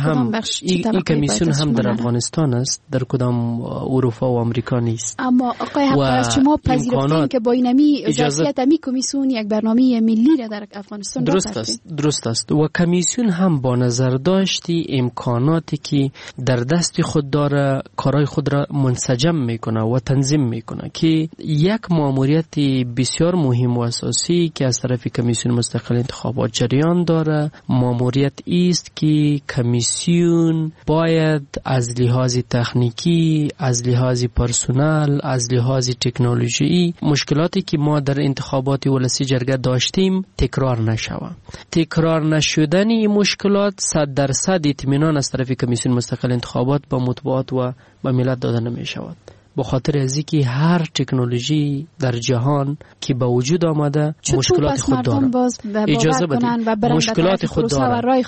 کمیسیون هم در افغانستان است، در کدام اروپا و آمریکا نیست. اما آقای حق شما پذیرفتین که با اینمی ظرفیت می کمیسیون یک برنامه ملی را در افغانستان درست است و کمیسیون هم با نظر داشتی امکاناتی که در دست خود داره کارهای خود را منسجم میکنه و تنظیم میکنه، که یک ماموریت بسیار مهم و اساسی که از طرف کمیسیون مستقل انتخابات جریان داره ماموریت است که کمیسیون باید از لحاظ تکنیکی، از لحاظ پرسونل، از لحاظ تکنولوژی مشکلاتی که ما در انتخابات ولسی جرگه داشتیم تکرار نشود. تکرار نشدن این مشکلات 100% اطمینان از طرف کمیسیون مستقل انتخابات به مطبوعات و به ملت داده نمی شود، به خاطر از اینکه هر تکنولوژی در جهان که به وجود آمده مشکلات خود داره. اجازه بدید مشکلات خود داره.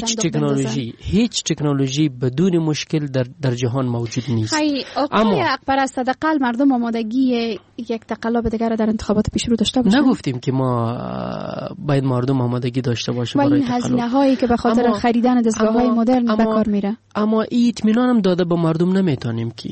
هیچ تکنولوژی بدون مشکل در جهان موجود نیست. اما پرست حداقل مردم آمادگی یک تقلب دیگر در انتخابات پیش رو داشته باشند. نگفتیم که ما باید مردم آمادگی داشته باشه برای تقلب. و این هزینه هایی که به خاطر خریدن دستگاه‌های مدرن به کار میره. اما این اطمینان هم داده به مردم نمیتونیم که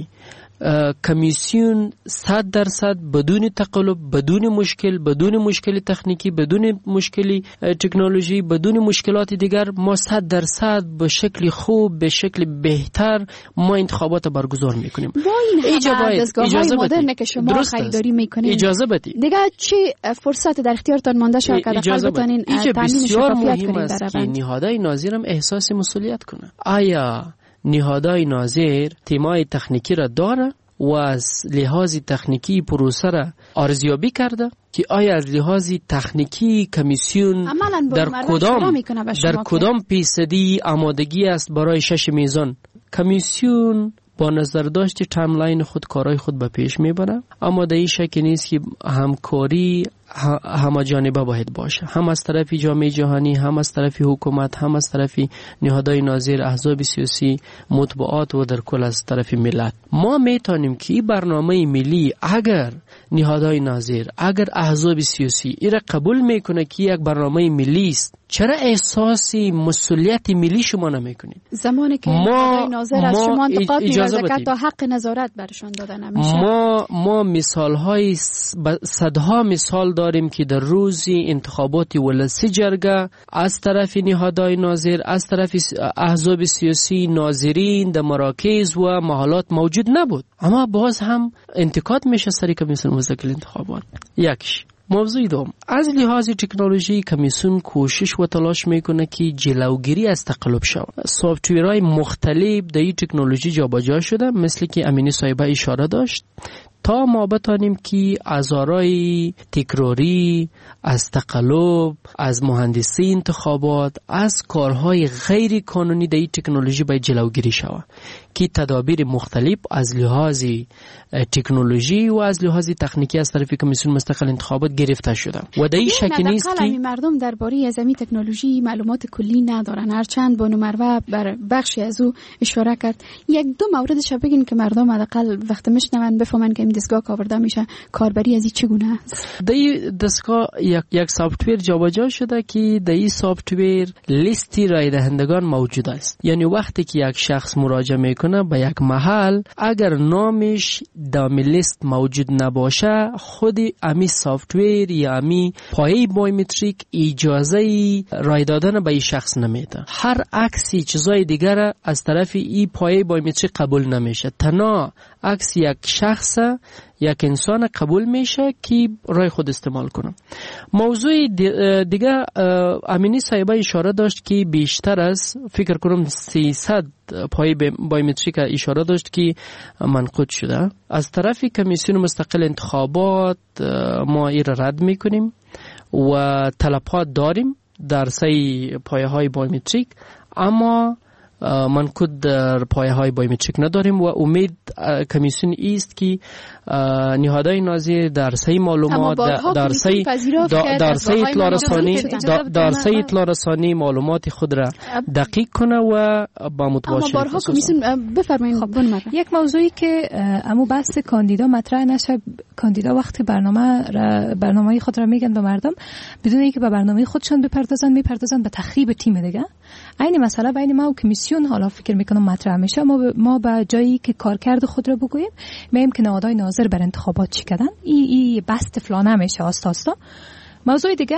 کمیسیون 100% بدون تقلب، بدون مشکل تکنیکی، بدون مشکل تکنولوژی، بدون مشکلات دیگر ما 100% به شکل خوب، به شکل بهتر ما انتخابات برگزار میکنیم. با این دستگاه‌های مدرن که شما خریداری میکنین اجازه بدید دیگه چه فرصت در اختیارتان مانده شد که حداقل بتونین تامین شفافیت کنین در روند؟ نهادهای ناظر هم احساس مسئولیت کنه. آیا نهادهای ناظر تیمای تکنیکی را داره و از لحاظ تکنیکی پروسه را ارزیابی کرده که آیا از لحاظ تکنیکی کمیسیون در کدام فیصدی آمادگی است برای 6 میزان؟ کمیسیون با نظر داشت تایملاین خود کارهای خود به پیش میبره، اما در این شک نیست که همکاری همه جانبه باید باشه، هم از طرف جامعه جهانی، هم از طرف حکومت، هم از طرف نهادهای ناظر، احزاب سیاسی، مطبوعات و در کل از طرف ملت. ما میتونیم که این برنامه ملی اگر نهادهای ناظر، اگر احزاب سیاسی این را قبول میکنه که یک برنامه ملی است، چرا احساس مسئولیت ملی شما نمیکنید؟ زمانی که آقای ناظر از شما انتقاد می‌ورزه که تا حق نظارت برشان داده نمیشه. ما مثال‌های صدها مثال داریم که در روز انتخابات ولسی جرگه از طرف نهادهای ناظر، از طرف احزاب سیاسی ناظرین در مراکز و محلات موجود نبود، اما باز هم انتقاد میشه سر کمیسیون مستقل انتخابات. یکش. موضوع دوم، از لحاظ تکنولوژی کمیسیون کوشش و تلاش میکنه که جلوگیری از تقلب شود. سافت‌ویرهای مختلف در این تکنولوژی جابجا شده، مثل که امینی صاحبه اشاره داشت، تا ما بتانیم که آزارهای تکراری از تقلب، از مهندسی انتخابات، از کارهای غیر قانونی در این تکنولوژی باید جلوگیری شود که تدابیر مختلف از لحاظ تکنولوژی و از لحاظ تکنیکی از طرف کمیسیون مستقل انتخابات گرفته شده و در این شک نیست که مردم درباره از این تکنولوژی معلومات کلی ندارن. هرچند بانو مروه بر بخشی از او اشاره کرد، یک دو موردش بگین که مردم حداقل وقت میشنون بفهمن که این دستگاه آورده میشه کاربری از این چگونه است. در این دستگاه یک سافت‌ویر جابجا شده که در این سافت‌ویر لیستی رای دهندگان موجود است. یعنی وقتی که یک شخص مراجعه میکنه به یک محل، اگر نامش در لیست موجود نباشه، خود امی سافت‌ویر یا امی پایه بایومتریک اجازه رای دادن به این شخص نمیده. هر عکسی چیزای دیگر از طرف این پایه بایومتریک قبول نمیشه. تنها عکس یک شخص، یک انسان قبول میشه که رای خود استعمال کنه. موضوع دیگه امینی صاحبه اشاره داشت که بیشتر از فکر کنم 300 پای بایومتریک اشاره داشت که منقود شده. از طرف کمیسیون مستقل انتخابات ما این را رد میکنیم و طلبات داریم در سه پایه های بایومتریک، اما منقود در پایه های بایومتریک نداریم و امید کمیسیون است که نهادهای ناظر در سه معلومات در سه اطلاع رسانی معلومات خود را دقیق کنه و با متواشی. اما بارها کمیسیون بفرمایید. یک موضوعی که امو بحث کاندیدا مطرح نشه، کاندیدا وقتی برنامه خود را میگن به مردم بدون اینکه به برنامه خودشان میپردازن به تخریب تیم دیگه. عین مسئله بین ما و کمیسیون حالا فکر میکنم مطرح میشه. ما به جایی که کارکرد خود را بگوییم، میگیم که نهادهای ناظر بر انتخابات چی کردن، این بحث فلانه میشه آستا. موضوع دیگه،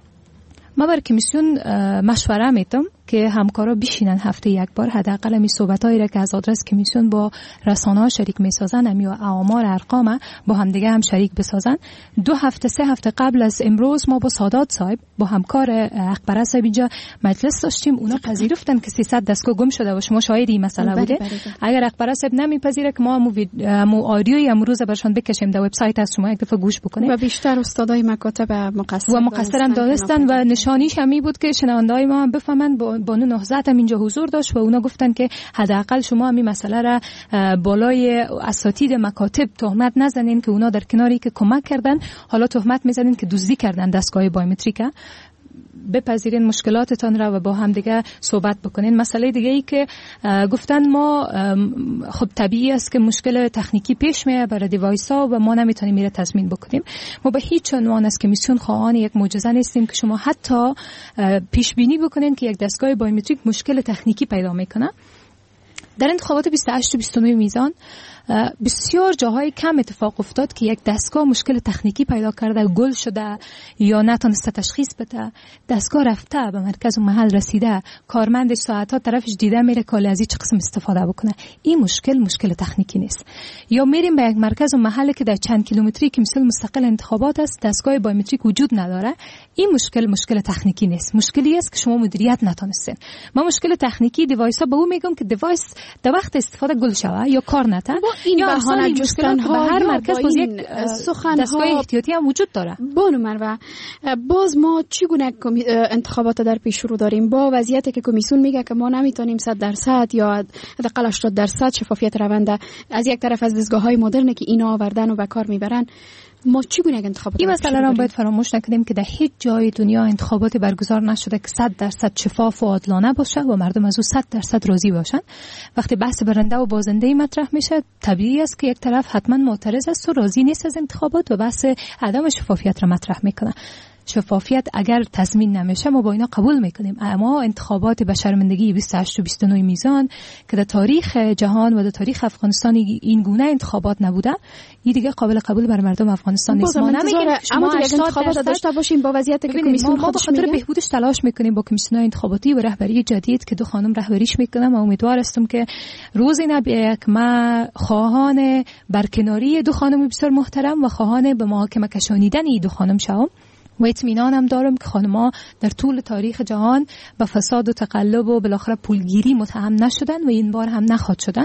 ما بر کمیسیون مشوره میدم که همکارا بشینن هفته یک بار حداقل می صحبتایی را که از آدرس کمیسیون با رسانه‌ها شریک میسازن، امی و آمار ارقام با همدیگه هم شریک بسازن. 2 هفته 3 هفته قبل از امروز ما با سادات صاحب با همکار اخبار صاحب اینجا مجلس داشتیم. اونا پذیرفتن که 300 دستگاه گم شده و شما شاهد این مسئله بوده. اگر اخبار صاحب نمیپذیره که ما مو آدیوی امروز برشان بکشیم در وبسایت از شما یک دفعه گوش بکنید. و بیشتر استادای مکاتب مقصر هم دانستن و نشانیش همی بود که شنونده‌های ما هم بفهمن. بانو نهضت هم اینجا حضور داشت و اونا گفتن که حداقل شما همین مسئله را بالای اساتید مکاتب تهمت نزنین که اونا در کناری که کمک کردن حالا تهمت میزنین که دزدی کردن دستگاه بایومتریک. بپذیرین مشکلاتتان را و با هم دیگه صحبت بکنین. مسئله دیگه ای که گفتن ما خب طبیعی است که مشکل تکنیکی پیش میاد برای دیوایس ها و ما نمیتونیم میره تضمین بکنیم. ما به هیچ عنوان از کمیسیون خواهان یک معجزه نیستیم که شما حتی پیش بینی بکنین که یک دستگاه بایومتریک مشکل تکنیکی پیدا میکنه. در انتخابات 28 و 29 میزان بسیار جاهای کم اتفاق افتاد که یک دستگاه مشکل تکنیکی پیدا کرده، گل شده یا نتونسته تشخیص بده، دستگاه رفته به مرکز و محل رسیده، کارمندش ساعتها طرفش دیده میره که از چه قسم استفاده بکنه. این مشکل تکنیکی نیست. یا میریم به یک مرکز و محل که در چند کیلومتری که مثل مستقل انتخابات است دستگاه بایومتریک وجود نداره، این مشکل تکنیکی نیست. مشکلی است که شما مدیریت نتونستین. ما مشکل تکنیکی دیوایس ها به اون میگم که دیوایس در وقت استفاده گل شوه یا کار نته. این بهانه جستن ها هر مرکز باز یک دستگاه احتیاطی هم وجود داره. بانو مروه، باز ما چگونه انتخابات در پیش رو داریم با وضعیتی که کمیسیون میگه که ما نمیتونیم 100% یا حداقل 80% شفافیت روند از یک طرف از دستگاه‌های مدرن که اینا آوردن و به کار میبرن، ما چگونه انتخابات این مسئله را باید فراموش نکنیم که در هیچ جای دنیا انتخابات برگزار نشده که 100% شفاف و عادلانه باشه و مردم از او 100% راضی باشن. وقتی بحث برنده و بازنده مطرح میشه، طبیعی است که یک طرف حتما معترض است و راضی نیست از انتخابات و بحث عدم شفافیت را مطرح میکنه. شفافیت اگر تضمین نمیشه ما با اینا قبول میکنیم. اما انتخابات به شرمندگی 28 و 29 میزان که در تاریخ جهان و در تاریخ افغانستان این گونه انتخابات نبوده، این دیگه قابل قبول بر مردم افغانستان نیست. ما نمیگیم شما انتخابات داشته باشیم با وضعیتی که کمیسیون خودش میگه. ما بهبودش تلاش میکنیم با کمیسیون انتخاباتی و رهبری جدید که دو خانم رهبریش میکنم و امیدوار هستم که روزی نبیه که ما خواهان برکناری دو خانم بسیار محترم و خواهان به محاکمه کشانیدن این دو خانم شوم و اطمینانم دارم که خانم‌ها در طول تاریخ جهان به فساد و تقلب و بالاخره پولگیری متهم نشدن و این بار هم نخواهد شدن.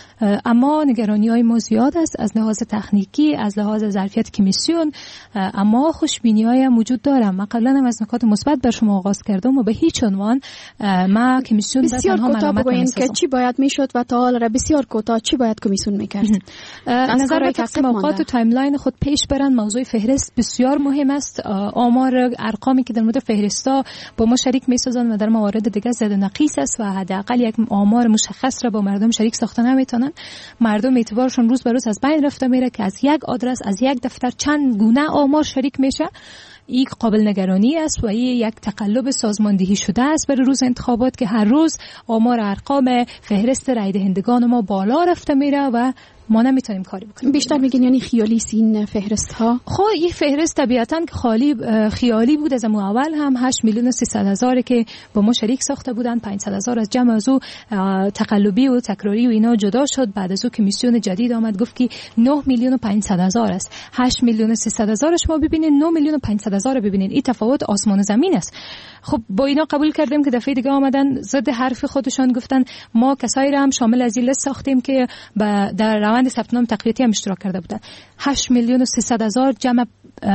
اما نگرانی‌های ما زیاد است از لحاظ تکنیکی، از لحاظ ظرفیت کمیسیون، اما خوشبینی‌های موجود دارم. من قبلا هم از نکات مثبت بر شما آغاز کردم و به هیچ عنوان ما کمیسیون بسیار کوتاه بگوین که چی باید میشد و تا حالا بسیار کوتاه چی باید کمیسیون میکرد. نظر به تقسیم اوقات و تایملاین خود پیش برن. موضوع فهرست بسیار مهم است. آمار ارقامی که در مورد فهرستا با ما شریک میسازن و در موارد دیگه زد و نقیص است و حداقل یک آمار مشخص را با مردم شریک ساخته نمیتونن. مردم اعتبارشون روز به روز از بین رفته میره که از یک آدرس از یک دفتر چند گونه آمار شریک میشه. این قابل نگرانی است و این یک تقلب سازماندهی شده است برای روز انتخابات که هر روز آمار ارقام فهرست رای دهندگان ما بالا رفته میره و ما نمیتونیم کاری بکنیم. بیشتر میگین یعنی خیالی این فهرست ها؟ خب این فهرست طبیعتاً که خیالی بود. از اول هم 8,300,000 که با ما شریک ساخته بودن، 500,000 از جمع از او تقلبی و تکراری و اینا جدا شد. بعد از او کمیسیون جدید آمد گفت که 9,500,000 است. 8,300,000 شما ببینید، 9,500,000 ببینید، این تفاوت آسمان و زمین است. خب با اینا قبول کردیم که دفعه دیگه آمدن ضد حرف خودشان گفتن ما کسایی را هم شامل از این لیست ساختیم که در روند ثبت نام تقویتی هم اشتراک کرده بودن. 8,300,000 جمع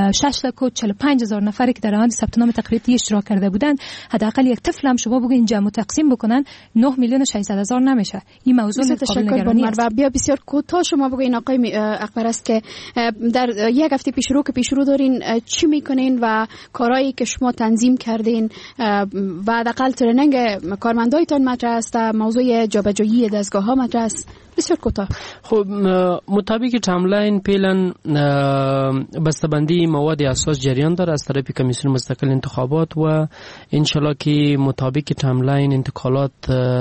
6,45,000 نفری که در روند ثبت نام تقویتی اشتراک کرده بودن، حداقل یک طفل هم شما بگین جمع و تقسیم بکنن 9,600,000 نمیشه. این موضوع قابل نگرانی است. و بیا بسیار کوتاه شما بگین آقای اکبر است که در یک هفته پیشرو دارین چی میکنین و کارهایی که شما تنظیم کردین و حداقل ترنینگ کارمندایتان مطرح است، موضوع جابجایی دستگاه‌ها مطرح است. بسیار کوتاه. خب مطابق تایملاین پیلن بسته‌بندی مواد اساس جریان داره از طرف کمیسیون مستقل انتخابات و انشالله که مطابق تایملاین انتقالات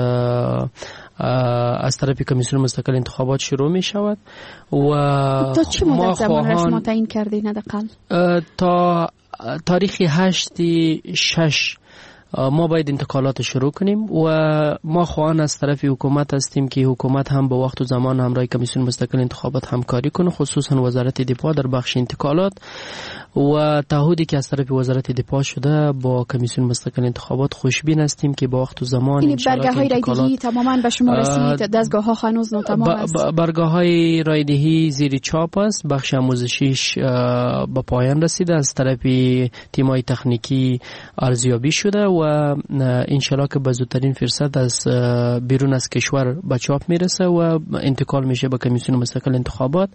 از طرف کمیسیون مستقل انتخابات شروع می شود و تا چه مدت زمان را شما تعیین کردین حداقل؟ تا تاریخ 8/6 ما باید انتقالات شروع کنیم و ما خواهان از طرف حکومت هستیم که حکومت هم با وقت و زمان همراه کمیسیون مستقل انتخابات همکاری کنه، خصوصا وزارت دفاع در بخش انتقالات و تعهدی که از طرف وزارت دفاع شده با کمیسیون مستقل انتخابات خوشبین هستیم که با وقت و زمان این برگه‌های رایدهی تماما به شما رسید، دستگاه‌ها هنوز ناتمام است. برگه‌های رایدهی زیر چاپ است، بخش آموزشیش به پایان رسیده، از طرف تیم‌های تکنیکی ارزیابی شده و انشالله که به زودترین فرصت از بیرون از کشور به چاپ میرسه و انتقال میشه به کمیسیون مستقل انتخابات.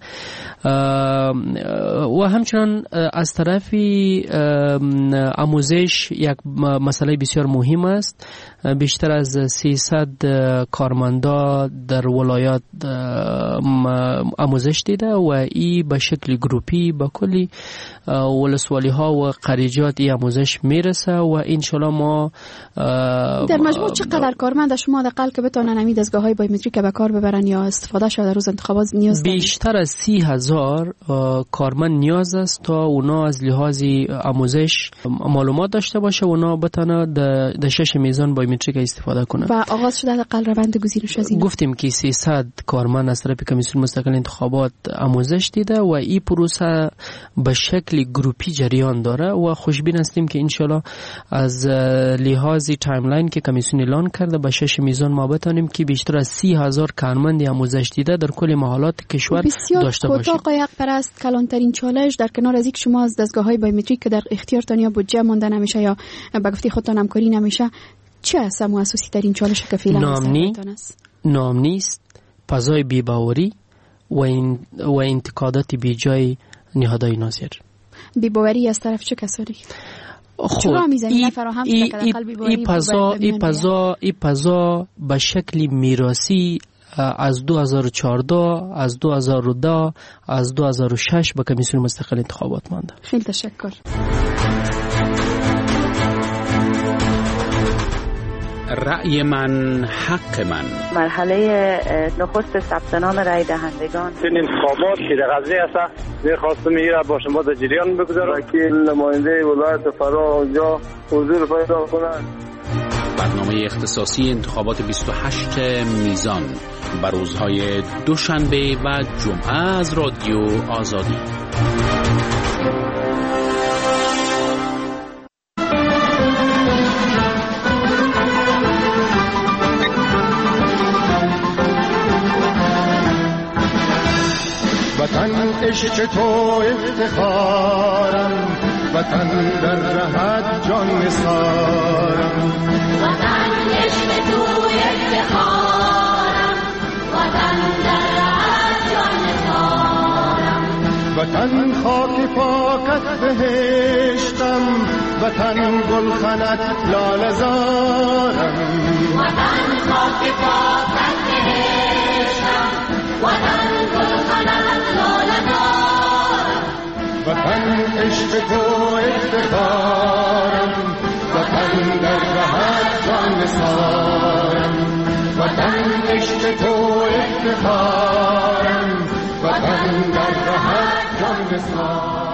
و همچنان از طرف آموزش یک مسئله بسیار مهم است. بیشتر از 300 کارمندا در ولایات آموزش دیده و ای به شکل گروپی به کلی ولسوالی ها و قریجات ای آموزش میرسه و انشالله ما در مجموع چقدر کارمند شما حداقل که بتونن همین دستگاه های بایومتریک به کار ببرن یا استفاده شده در روز انتخابات نیاز دارن؟ بیشتر از 30,000 کارمند نیاز است تا اونا از لحاظ آموزش معلومات داشته باشه و اونا بتونه در 6 میزان بایومتریک استفاده کنن. و آغاز شده حداقل روند گزینش از این گفتیم که 300 کارمند از طرف کمیسیون مستقل انتخابات آموزش دیده و این پروسه به شکل گروپی جریان داره و خوشبین هستیم که انشالله از لحاظ تایملاین که کمیسیون اعلان کرده به 6 میزان ما بتونیم که بیشتر از 30,000 کارمند آموزش دیده در کل محلات کشور داشته باشیم. بسیار کوتاه پرست کلانترین چالش در کنار از اینکه شما از دستگاه‌های بایومتریک که در اختیارتان یا بودجه مونده نمیشه یا به گفته خودتان همکاری نمیشه، چه است مؤسسی ترین چالش که فعلا نام نیست، فضای بی‌باوری و انتقادات بیجای نهادهای ناظر. بی‌باوری از طرف چه کسانی؟ چرا میزنی فراهم ای پزا به شکل میراثی از 2014 از 2010 از 2006 به کمیسیون مستقل انتخابات مانده. خیلی تشکر. رأی من حق من. مرحله نخست ثبت نام رای دهندگان. این انتخابات که در قضیه است می‌خواستم میره با شما در جریان بگذارم. وکیل نماینده ولایت فرا اونجا حضور پیدا کنند. برنامه اختصاصی انتخابات 28 میزان بر روزهای دوشنبه و جمعه از رادیو آزادی. وطن عشق تو افتخارم، وطن در رهت جان نثارم. وطن عشق تو افتخارم، وطن در رهت جان نثارم. وطن خاک پاکت بهشتم، وطن گلخنت لاله زارم. وطن خاک پاکت بهشتم، وطن گلخنت لاله زارم. وطن عشق تو افتخارم، وطن در رهت جان نثارم. وطن عشق تو افتخارم، وطن در رهت جان نثارم.